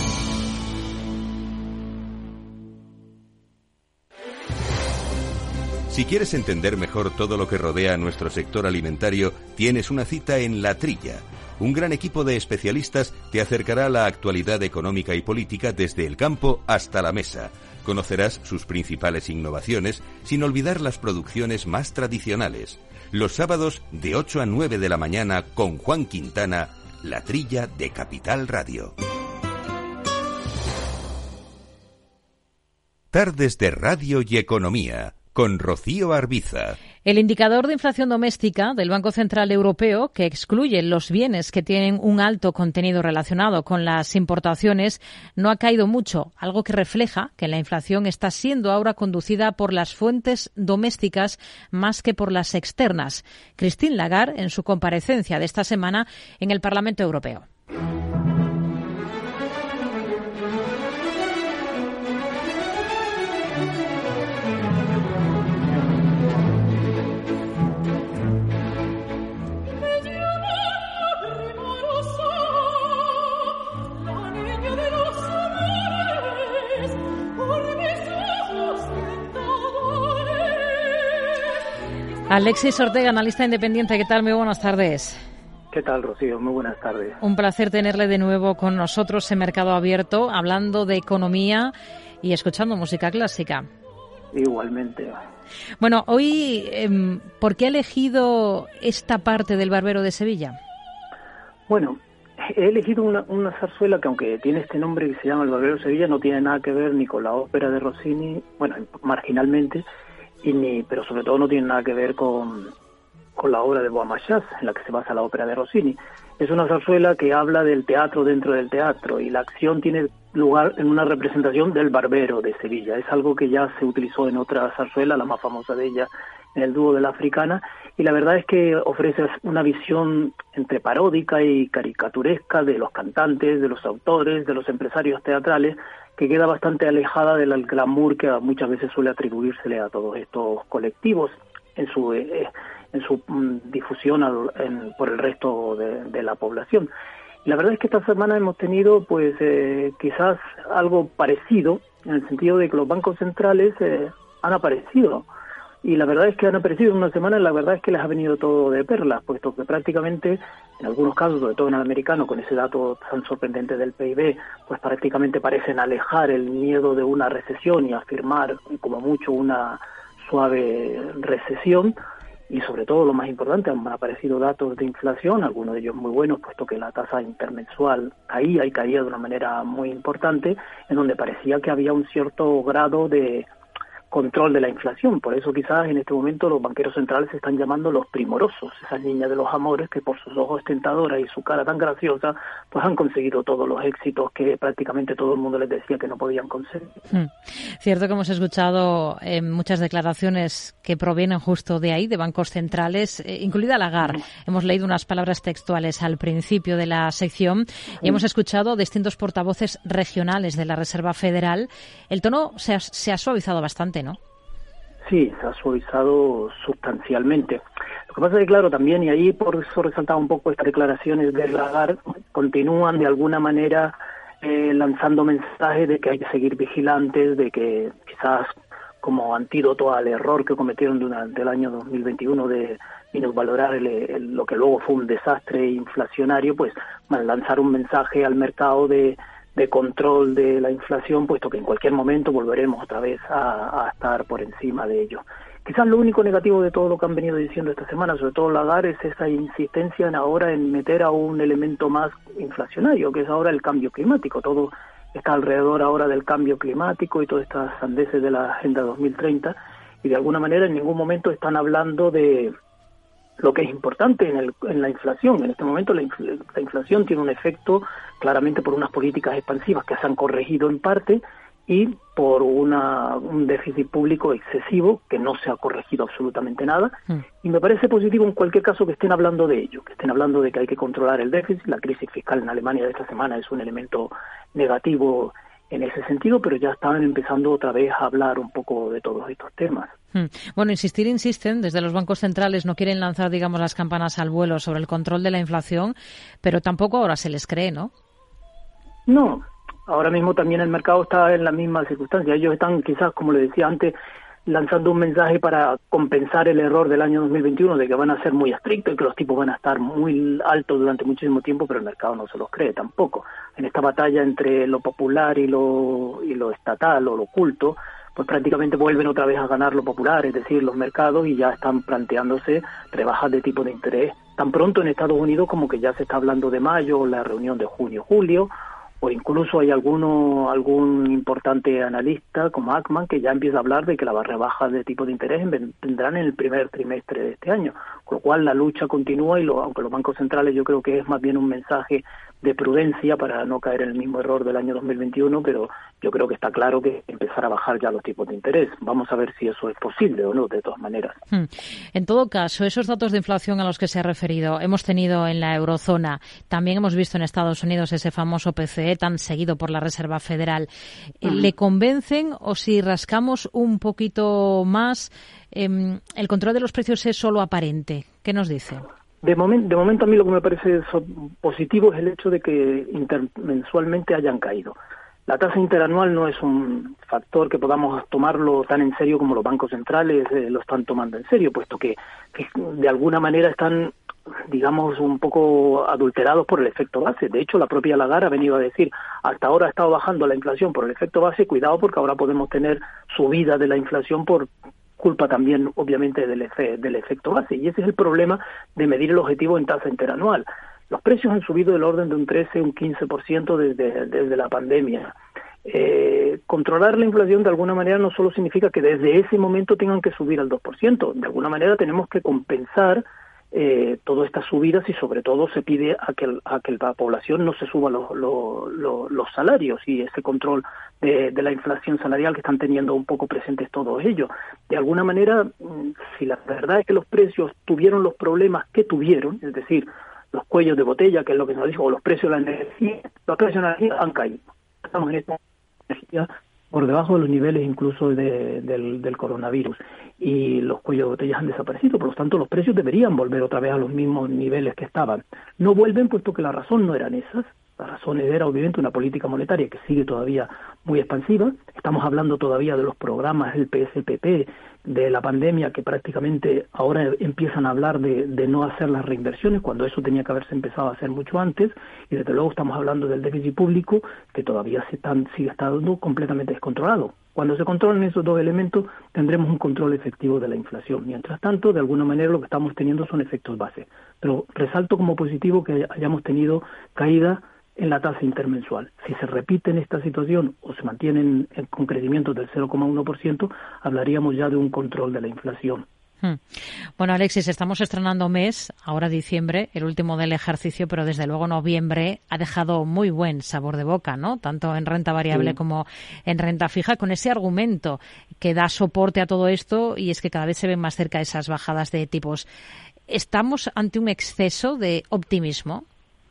[SPEAKER 2] Si quieres entender mejor todo lo que rodea a nuestro sector alimentario, tienes una cita en La Trilla. Un gran equipo de especialistas te acercará a la actualidad económica y política desde el campo hasta la mesa. Conocerás sus principales innovaciones, sin olvidar las producciones más tradicionales. Los sábados de 8 a 9 de la mañana con Juan Quintana, La Trilla de Capital Radio. Tardes de Radio y Economía, con Rocío Arbiza.
[SPEAKER 1] El indicador de inflación doméstica del Banco Central Europeo, que excluye los bienes que tienen un alto contenido relacionado con las importaciones, no ha caído mucho, algo que refleja que la inflación está siendo ahora conducida por las fuentes domésticas más que por las externas. Christine Lagarde, en su comparecencia de esta semana en el Parlamento Europeo. Alexis Ortega, analista independiente, ¿qué tal? Muy buenas tardes.
[SPEAKER 16] ¿Qué tal, Rocío? Muy buenas tardes.
[SPEAKER 1] Un placer tenerle de nuevo con nosotros en Mercado Abierto, hablando de economía y escuchando música clásica.
[SPEAKER 16] Igualmente.
[SPEAKER 1] Bueno, hoy, ¿por qué ha elegido esta parte del Barbero de Sevilla?
[SPEAKER 16] Bueno, he elegido una zarzuela que, aunque tiene este nombre que se llama El Barbero de Sevilla, no tiene nada que ver ni con la ópera de Rossini, bueno, marginalmente, pero sobre todo no tiene nada que ver con la obra de Beaumarchais, en la que se basa la ópera de Rossini. Es una zarzuela que habla del teatro dentro del teatro, y la acción tiene lugar en una representación del Barbero de Sevilla. Es algo que ya se utilizó en otra zarzuela, la más famosa de ella, en el dúo de la Africana, y la verdad es que ofrece una visión entre paródica y caricaturesca de los cantantes, de los autores, de los empresarios teatrales, que queda bastante alejada del glamour que muchas veces suele atribuírsele a todos estos colectivos en su difusión por el resto de la población. Y la verdad es que esta semana hemos tenido pues quizás algo parecido, en el sentido de que los bancos centrales han aparecido. Y la verdad es que han aparecido en una semana, la verdad es que les ha venido todo de perlas, puesto que prácticamente, en algunos casos, sobre todo en el americano, con ese dato tan sorprendente del PIB, pues prácticamente parecen alejar el miedo de una recesión y afirmar como mucho una suave recesión. Y sobre todo, lo más importante, han aparecido datos de inflación, algunos de ellos muy buenos, puesto que la tasa intermensual caía de una manera muy importante, en donde parecía que había un cierto grado de control de la inflación. Por eso quizás en este momento los banqueros centrales se están llamando los primorosos, esas niñas de los amores que por sus ojos tentadoras y su cara tan graciosa pues han conseguido todos los éxitos que prácticamente todo el mundo les decía que no podían conseguir.
[SPEAKER 1] Cierto que hemos escuchado muchas declaraciones que provienen justo de ahí, de bancos centrales, incluida Lagarde. Hemos leído unas palabras textuales al principio de la sección y hemos escuchado distintos portavoces regionales de la Reserva Federal. El tono se ha suavizado bastante, ¿no?
[SPEAKER 16] Sí, se ha suavizado sustancialmente. Lo que pasa es que, claro, también, y ahí por eso resaltaba un poco estas declaraciones de Lagarde, continúan de alguna manera lanzando mensajes de que hay que seguir vigilantes, de que quizás como antídoto al error que cometieron durante el año 2021 de minusvalorar lo que luego fue un desastre inflacionario, pues lanzar un mensaje al mercado de control de la inflación, puesto que en cualquier momento volveremos otra vez a estar por encima de ello. Quizás lo único negativo de todo lo que han venido diciendo esta semana, sobre todo Lagarde, es esa insistencia ahora en meter a un elemento más inflacionario, que es ahora el cambio climático. Todo está alrededor ahora del cambio climático y todas estas sandeces de la Agenda 2030, y de alguna manera en ningún momento están hablando de lo que es importante en la inflación. En este momento la inflación tiene un efecto claramente por unas políticas expansivas que se han corregido en parte, y por un déficit público excesivo que no se ha corregido absolutamente nada. Y me parece positivo en cualquier caso que estén hablando de ello, que estén hablando de que hay que controlar el déficit. La crisis fiscal en Alemania de esta semana es un elemento negativo en ese sentido, pero ya estaban empezando otra vez a hablar un poco de todos estos temas.
[SPEAKER 1] Bueno, insisten, desde los bancos centrales no quieren lanzar, digamos, las campanas al vuelo sobre el control de la inflación, pero tampoco ahora se les cree, ¿no?
[SPEAKER 16] No, ahora mismo también el mercado está en la misma circunstancia. Ellos están quizás, como le decía antes, lanzando un mensaje para compensar el error del año 2021 de que van a ser muy estrictos y que los tipos van a estar muy altos durante muchísimo tiempo, pero el mercado no se los cree tampoco. En esta batalla entre lo popular y lo estatal o lo oculto, pues prácticamente vuelven otra vez a ganar lo popular, es decir, los mercados, y ya están planteándose rebajas de tipo de interés tan pronto en Estados Unidos como que ya se está hablando de mayo, la reunión de junio-julio, o incluso hay algún importante analista como Ackman que ya empieza a hablar de que las rebajas de tipo de interés vendrán en el primer trimestre de este año, con lo cual la lucha continúa, y aunque los bancos centrales yo creo que es más bien un mensaje de prudencia para no caer en el mismo error del año 2021, pero yo creo que está claro que empezar a bajar ya los tipos de interés. Vamos a ver si eso es posible o no, de todas maneras.
[SPEAKER 1] En todo caso, esos datos de inflación a los que se ha referido hemos tenido en la eurozona, también hemos visto en Estados Unidos ese famoso PCE tan seguido por la Reserva Federal. ¿Le convencen, o si rascamos un poquito más, el control de los precios es solo aparente? ¿Qué nos dice?
[SPEAKER 16] De momento a mí lo que me parece positivo es el hecho de que mensualmente hayan caído. La tasa interanual no es un factor que podamos tomarlo tan en serio como los bancos centrales lo están tomando en serio, puesto que de alguna manera están, digamos, un poco adulterados por el efecto base. De hecho, la propia Lagarde ha venido a decir, hasta ahora ha estado bajando la inflación por el efecto base, cuidado porque ahora podemos tener subida de la inflación por culpa también, obviamente, del efecto base. Y ese es el problema de medir el objetivo en tasa interanual. Los precios han subido del orden de un 13, un 15% desde la pandemia. Controlar la inflación de alguna manera no solo significa que desde ese momento tengan que subir al 2%. De alguna manera tenemos que compensar todas estas subidas, y sobre todo se pide a que la población no se suba los salarios, y ese control de la inflación salarial que están teniendo un poco presentes todos ellos. De alguna manera, si la verdad es que los precios tuvieron los problemas que tuvieron, es decir, los cuellos de botella, que es lo que nos dijo, o los precios de la energía, los precios de la energía han caído. Estamos en esta energía por debajo de los niveles incluso del coronavirus, y los cuellos de botellas han desaparecido. Por lo tanto, los precios deberían volver otra vez a los mismos niveles que estaban. No vuelven, puesto que la razón no eran esas. La razón era obviamente una política monetaria que sigue todavía muy expansiva. Estamos hablando todavía de los programas, el PSPP, de la pandemia, que prácticamente ahora empiezan a hablar de no hacer las reinversiones, cuando eso tenía que haberse empezado a hacer mucho antes. Y desde luego estamos hablando del déficit público, que todavía sigue estando completamente descontrolado. Cuando se controlen esos dos elementos, tendremos un control efectivo de la inflación. Mientras tanto, de alguna manera lo que estamos teniendo son efectos base. Pero resalto como positivo que hayamos tenido caída en la tasa intermensual. Si se repite en esta situación o se mantienen con crecimientos del 0,1%, hablaríamos ya de un control de la inflación.
[SPEAKER 1] Bueno, Alexis, estamos estrenando mes, ahora diciembre, el último del ejercicio, pero desde luego noviembre ha dejado muy buen sabor de boca, ¿no? Tanto en renta variable como en renta fija, con ese argumento que da soporte a todo esto, y es que cada vez se ven más cerca esas bajadas de tipos. ¿Estamos ante un exceso de optimismo?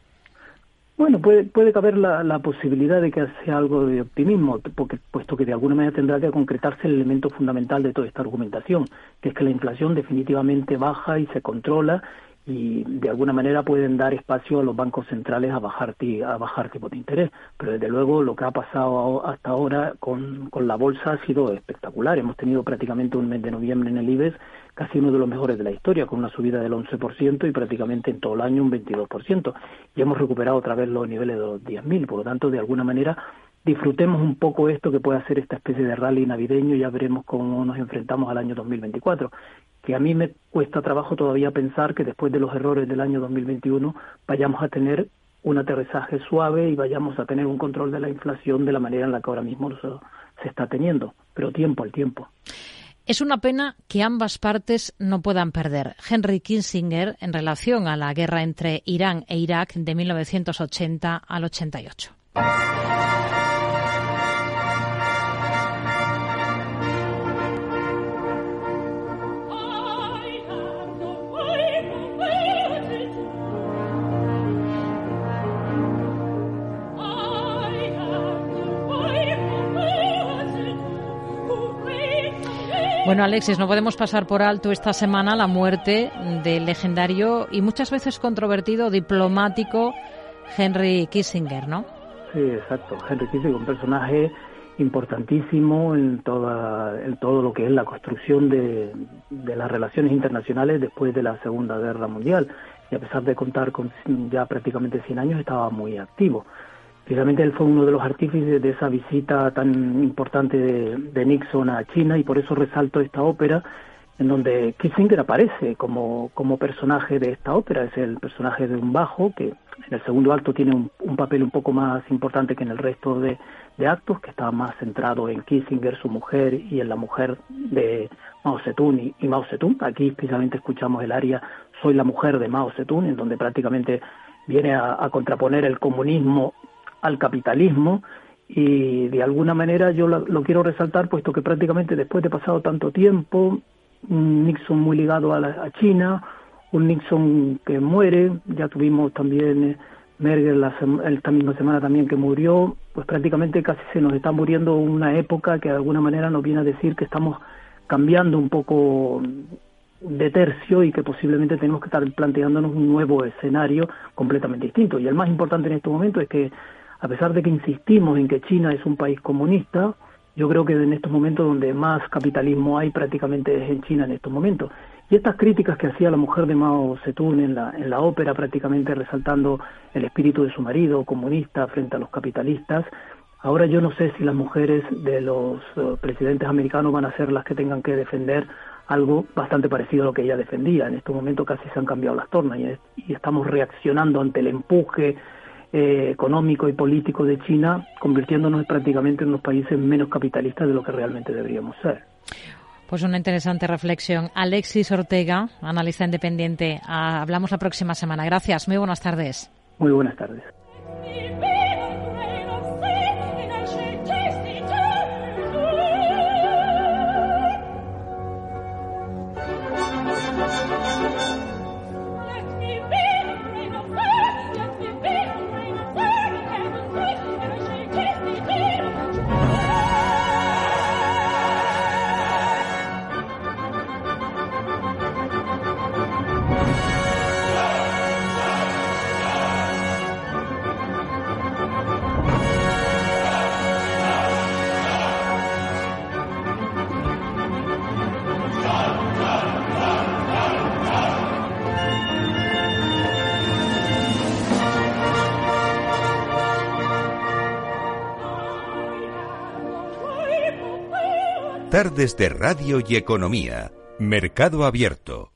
[SPEAKER 16] Bueno, puede caber la posibilidad de que sea algo de optimismo, puesto que de alguna manera tendrá que concretarse el elemento fundamental de toda esta argumentación, que es que la inflación definitivamente baja y se controla, y de alguna manera pueden dar espacio a los bancos centrales a bajar tipos de interés. Pero desde luego lo que ha pasado hasta ahora con la bolsa ha sido espectacular. Hemos tenido prácticamente un mes de noviembre en el IBEX casi uno de los mejores de la historia, con una subida del 11% y prácticamente en todo el año un 22%. Y hemos recuperado otra vez los niveles de los 10.000. Por lo tanto, de alguna manera, disfrutemos un poco esto que puede hacer esta especie de rally navideño, y ya veremos cómo nos enfrentamos al año 2024. Que a mí me cuesta trabajo todavía pensar que después de los errores del año 2021 vayamos a tener un aterrizaje suave y vayamos a tener un control de la inflación de la manera en la que ahora mismo se está teniendo, pero tiempo al tiempo.
[SPEAKER 1] Es una pena que ambas partes no puedan perder. Henry Kissinger, en relación a la guerra entre Irán e Irak de 1980 al 88. Bueno, Alexis, no podemos pasar por alto esta semana la muerte del legendario y muchas veces controvertido diplomático Henry Kissinger, ¿no?
[SPEAKER 16] Sí, exacto. Henry Kissinger, un personaje importantísimo en todo lo que es la construcción de las relaciones internacionales después de la Segunda Guerra Mundial. Y a pesar de contar con ya prácticamente 100 años, estaba muy activo. Precisamente él fue uno de los artífices de esa visita tan importante de Nixon a China, y por eso resalto esta ópera en donde Kissinger aparece como personaje de esta ópera. Es el personaje de un bajo que en el segundo acto tiene un papel un poco más importante que en el resto de actos, que está más centrado en Kissinger, su mujer, y en la mujer de Mao Zedong y Mao Zedong. Aquí precisamente escuchamos el aria Soy la mujer de Mao Zedong, en donde prácticamente viene a contraponer el comunismo al capitalismo, y de alguna manera yo lo quiero resaltar, puesto que prácticamente después de pasado tanto tiempo, un Nixon muy ligado a China, un Nixon que muere, ya tuvimos también Merkel esta misma semana también que murió, pues prácticamente casi se nos está muriendo una época que de alguna manera nos viene a decir que estamos cambiando un poco de tercio y que posiblemente tenemos que estar planteándonos un nuevo escenario completamente distinto. Y el más importante en este momento es que, a pesar de que insistimos en que China es un país comunista, yo creo que en estos momentos donde más capitalismo hay prácticamente es en China en estos momentos. Y estas críticas que hacía la mujer de Mao Zedong en la ópera, prácticamente resaltando el espíritu de su marido comunista frente a los capitalistas, ahora yo no sé si las mujeres de los presidentes americanos van a ser las que tengan que defender algo bastante parecido a lo que ella defendía. En estos momentos casi se han cambiado las tornas y estamos reaccionando ante el empuje económico y político de China, convirtiéndonos prácticamente en unos países menos capitalistas de lo que realmente deberíamos ser.
[SPEAKER 1] Pues una interesante reflexión. Alexis Ortega, analista independiente. Hablamos la próxima semana. Gracias. Muy buenas tardes.
[SPEAKER 16] Muy buenas tardes.
[SPEAKER 2] Tardes de Radio y Economía. Mercado Abierto.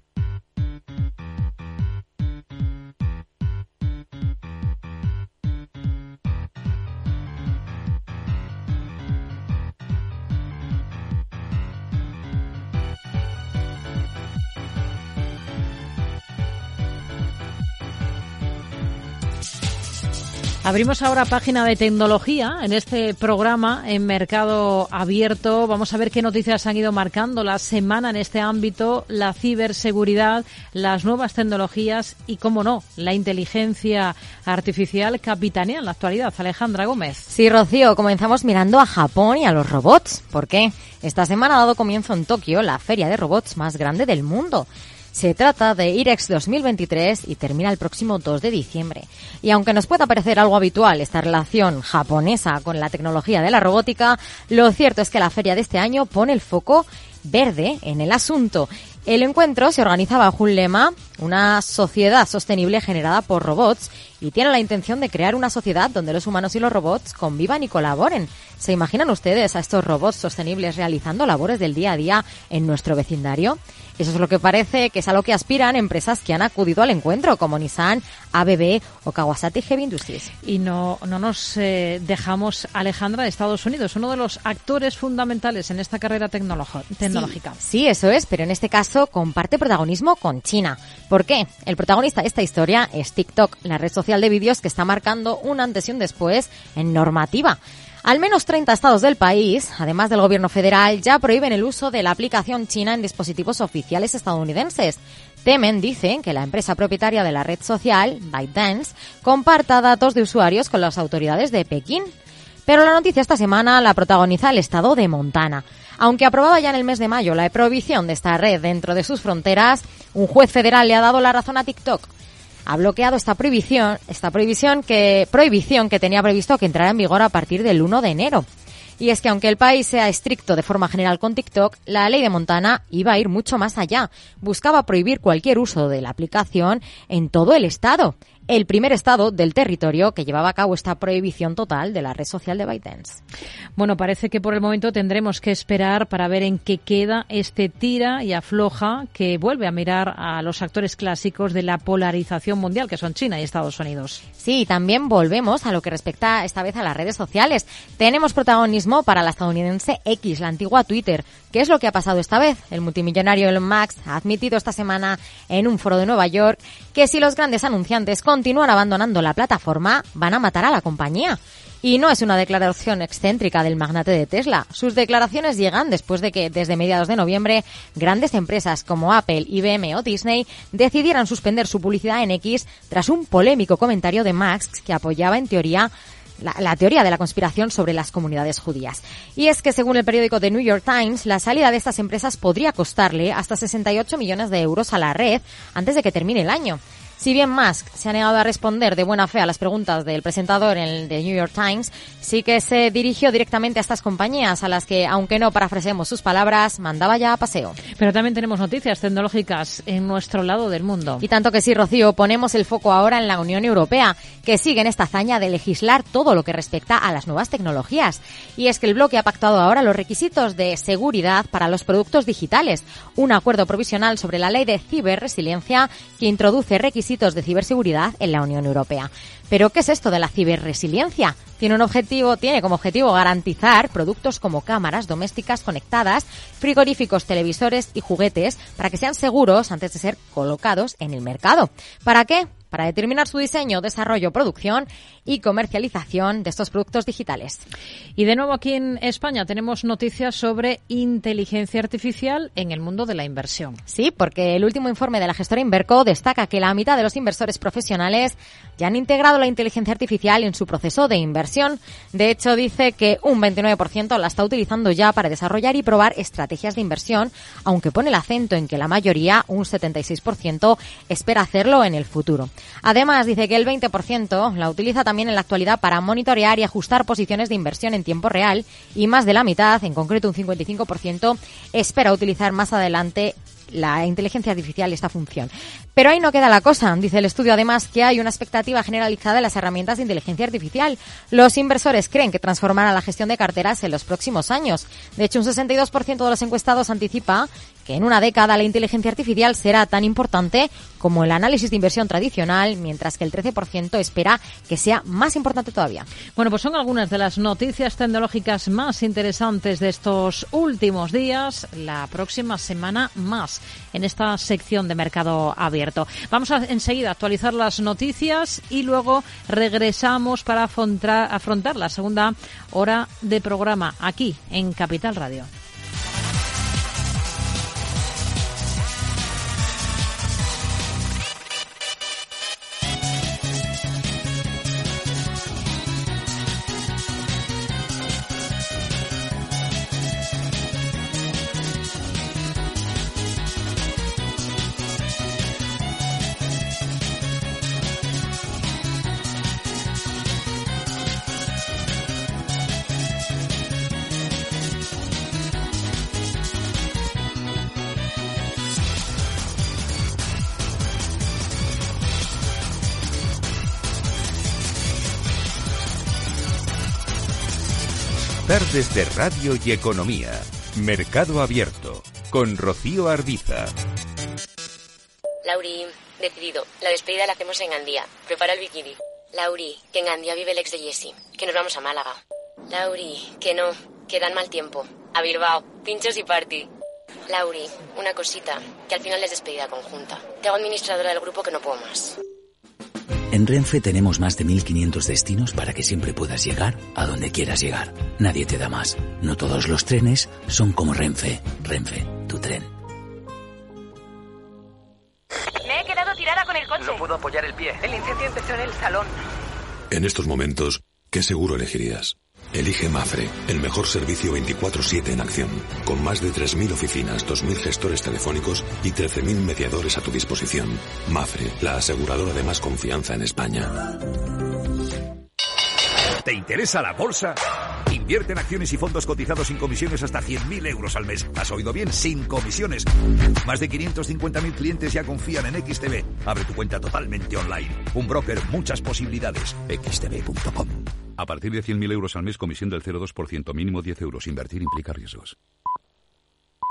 [SPEAKER 1] Abrimos ahora página de tecnología en este programa en Mercado Abierto. Vamos a ver qué noticias han ido marcando la semana en este ámbito: la ciberseguridad, las nuevas tecnologías y, cómo no, la inteligencia artificial capitanea en la actualidad. Alejandra Gómez.
[SPEAKER 12] Sí, Rocío, comenzamos mirando a Japón y a los robots. ¿Por qué? Esta semana ha dado comienzo en Tokio la feria de robots más grande del mundo. Se trata de IREX 2023 y termina el próximo 2 de diciembre. Y aunque nos pueda parecer algo habitual esta relación japonesa con la tecnología de la robótica, lo cierto es que la feria de este año pone el foco verde en el asunto. El encuentro se organiza bajo un lema, una sociedad sostenible generada por robots, y tiene la intención de crear una sociedad donde los humanos y los robots convivan y colaboren. ¿Se imaginan ustedes a estos robots sostenibles realizando labores del día a día en nuestro vecindario? Eso es lo que parece que es a lo que aspiran empresas que han acudido al encuentro, como Nissan, ABB o Kawasaki Heavy Industries.
[SPEAKER 1] Y no nos dejamos, Alejandra, de Estados Unidos, uno de los actores fundamentales en esta carrera tecnológica.
[SPEAKER 12] Sí, eso es, pero en este caso comparte protagonismo con China. ¿Por qué? El protagonista de esta historia es TikTok, la red social de vídeos que está marcando un antes y un después en normativa. Al menos 30 estados del país, además del gobierno federal, ya prohíben el uso de la aplicación china en dispositivos oficiales estadounidenses. Temen, dicen, que la empresa propietaria de la red social, ByteDance, comparta datos de usuarios con las autoridades de Pekín. Pero la noticia esta semana la protagoniza el estado de Montana. Aunque aprobaba ya en el mes de mayo la prohibición de esta red dentro de sus fronteras, un juez federal le ha dado la razón a TikTok. Ha bloqueado esta prohibición que tenía previsto que entrara en vigor a partir del 1 de enero. Y es que aunque el país sea estricto de forma general con TikTok, la ley de Montana iba a ir mucho más allá. Buscaba prohibir cualquier uso de la aplicación en todo el estado. El primer estado del territorio que llevaba a cabo esta prohibición total de la red social de ByteDance.
[SPEAKER 1] Bueno, parece que por el momento tendremos que esperar para ver en qué queda este tira y afloja que vuelve a mirar a los actores clásicos de la polarización mundial, que son China y Estados Unidos.
[SPEAKER 12] Sí, también volvemos a lo que respecta esta vez a las redes sociales. Tenemos protagonismo para la estadounidense X, la antigua Twitter. ¿Qué es lo que ha pasado esta vez? El multimillonario Elon Musk ha admitido esta semana en un foro de Nueva York que si los grandes anunciantes continúan abandonando la plataforma, van a matar a la compañía. Y no es una declaración excéntrica del magnate de Tesla. Sus declaraciones llegan después de que, desde mediados de noviembre, grandes empresas como Apple, IBM o Disney decidieran suspender su publicidad en X tras un polémico comentario de Musk que apoyaba en teoría la teoría de la conspiración sobre las comunidades judías. Y es que, según el periódico The New York Times, la salida de estas empresas podría costarle hasta 68 millones de euros a la red antes de que termine el año. Si bien Musk se ha negado a responder de buena fe a las preguntas del presentador en el The New York Times, sí que se dirigió directamente a estas compañías a las que, aunque no parafraseemos sus palabras, mandaba ya a paseo.
[SPEAKER 1] Pero también tenemos noticias tecnológicas en nuestro lado del mundo.
[SPEAKER 12] Y tanto que sí, Rocío, ponemos el foco ahora en la Unión Europea, que sigue en esta hazaña de legislar todo lo que respecta a las nuevas tecnologías. Y es que el bloque ha pactado ahora los requisitos de seguridad para los productos digitales, un acuerdo provisional sobre la ley de ciberresiliencia que introduce requisitos de ciberseguridad en la Unión Europea. ¿Pero qué es esto de la ciberresiliencia? Tiene como objetivo garantizar productos como cámaras domésticas conectadas, frigoríficos, televisores y juguetes para que sean seguros antes de ser colocados en el mercado. ¿Para qué? Para determinar su diseño, desarrollo, producción y comercialización de estos productos digitales.
[SPEAKER 1] Y de nuevo aquí en España tenemos noticias sobre inteligencia artificial en el mundo de la inversión.
[SPEAKER 12] Sí, porque el último informe de la gestora Inverco destaca que la mitad de los inversores profesionales ya han integrado la inteligencia artificial en su proceso de inversión. De hecho, dice que un 29% la está utilizando ya para desarrollar y probar estrategias de inversión, aunque pone el acento en que la mayoría, un 76%, espera hacerlo en el futuro. Además, dice que el 20% la utiliza también en la actualidad para monitorear y ajustar posiciones de inversión en tiempo real y más de la mitad, en concreto un 55%, espera utilizar más adelante la inteligencia artificial y esta función. Pero ahí no queda la cosa. Dice el estudio además que hay una expectativa generalizada de las herramientas de inteligencia artificial. Los inversores creen que transformará la gestión de carteras en los próximos años. De hecho, un 62% de los encuestados anticipa que en una década la inteligencia artificial será tan importante como el análisis de inversión tradicional, mientras que el 13% espera que sea más importante todavía.
[SPEAKER 1] Bueno, pues son algunas de las noticias tecnológicas más interesantes de estos últimos días. La próxima semana más en esta sección de Mercado Abierto. Vamos a enseguida actualizar las noticias y luego regresamos para afrontar la segunda hora de programa aquí en Capital Radio.
[SPEAKER 2] Tardes de Radio y Economía. Mercado Abierto. Con Rocío Arbiza.
[SPEAKER 17] Lauri, decidido. La despedida la hacemos en Gandía. Prepara el bikini. Lauri, que en Gandía vive el ex de Jessie. Que nos vamos a Málaga. Lauri, que no. Que dan mal tiempo. A Bilbao. Pinchos y party. Lauri, una cosita. Que al final es despedida conjunta. Te hago administradora del grupo que no puedo más.
[SPEAKER 18] En Renfe tenemos más de 1.500 destinos para que siempre puedas llegar a donde quieras llegar. Nadie te da más. No todos los trenes son como Renfe. Renfe, tu tren.
[SPEAKER 19] Me he quedado tirada con el coche.
[SPEAKER 20] No puedo apoyar el pie.
[SPEAKER 19] El incendio empezó en el salón.
[SPEAKER 10] En estos momentos, ¿qué seguro elegirías?
[SPEAKER 20] Elige Mafre, el mejor servicio 24/7 en acción, con más de 3.000 oficinas, 2.000 gestores telefónicos y 13.000 mediadores a tu disposición. Mafre, la aseguradora de más confianza en España.
[SPEAKER 21] ¿Te interesa la bolsa? Invierte en acciones y fondos cotizados sin comisiones hasta 100.000 euros al mes. ¿Has oído bien? Sin comisiones. Más de 550.000 clientes ya confían en XTB. Abre tu cuenta totalmente online. Un broker, muchas posibilidades. XTB.com.
[SPEAKER 22] A partir de 100.000 euros al mes, comisión del 0,2%, mínimo 10 euros. Invertir implica riesgos.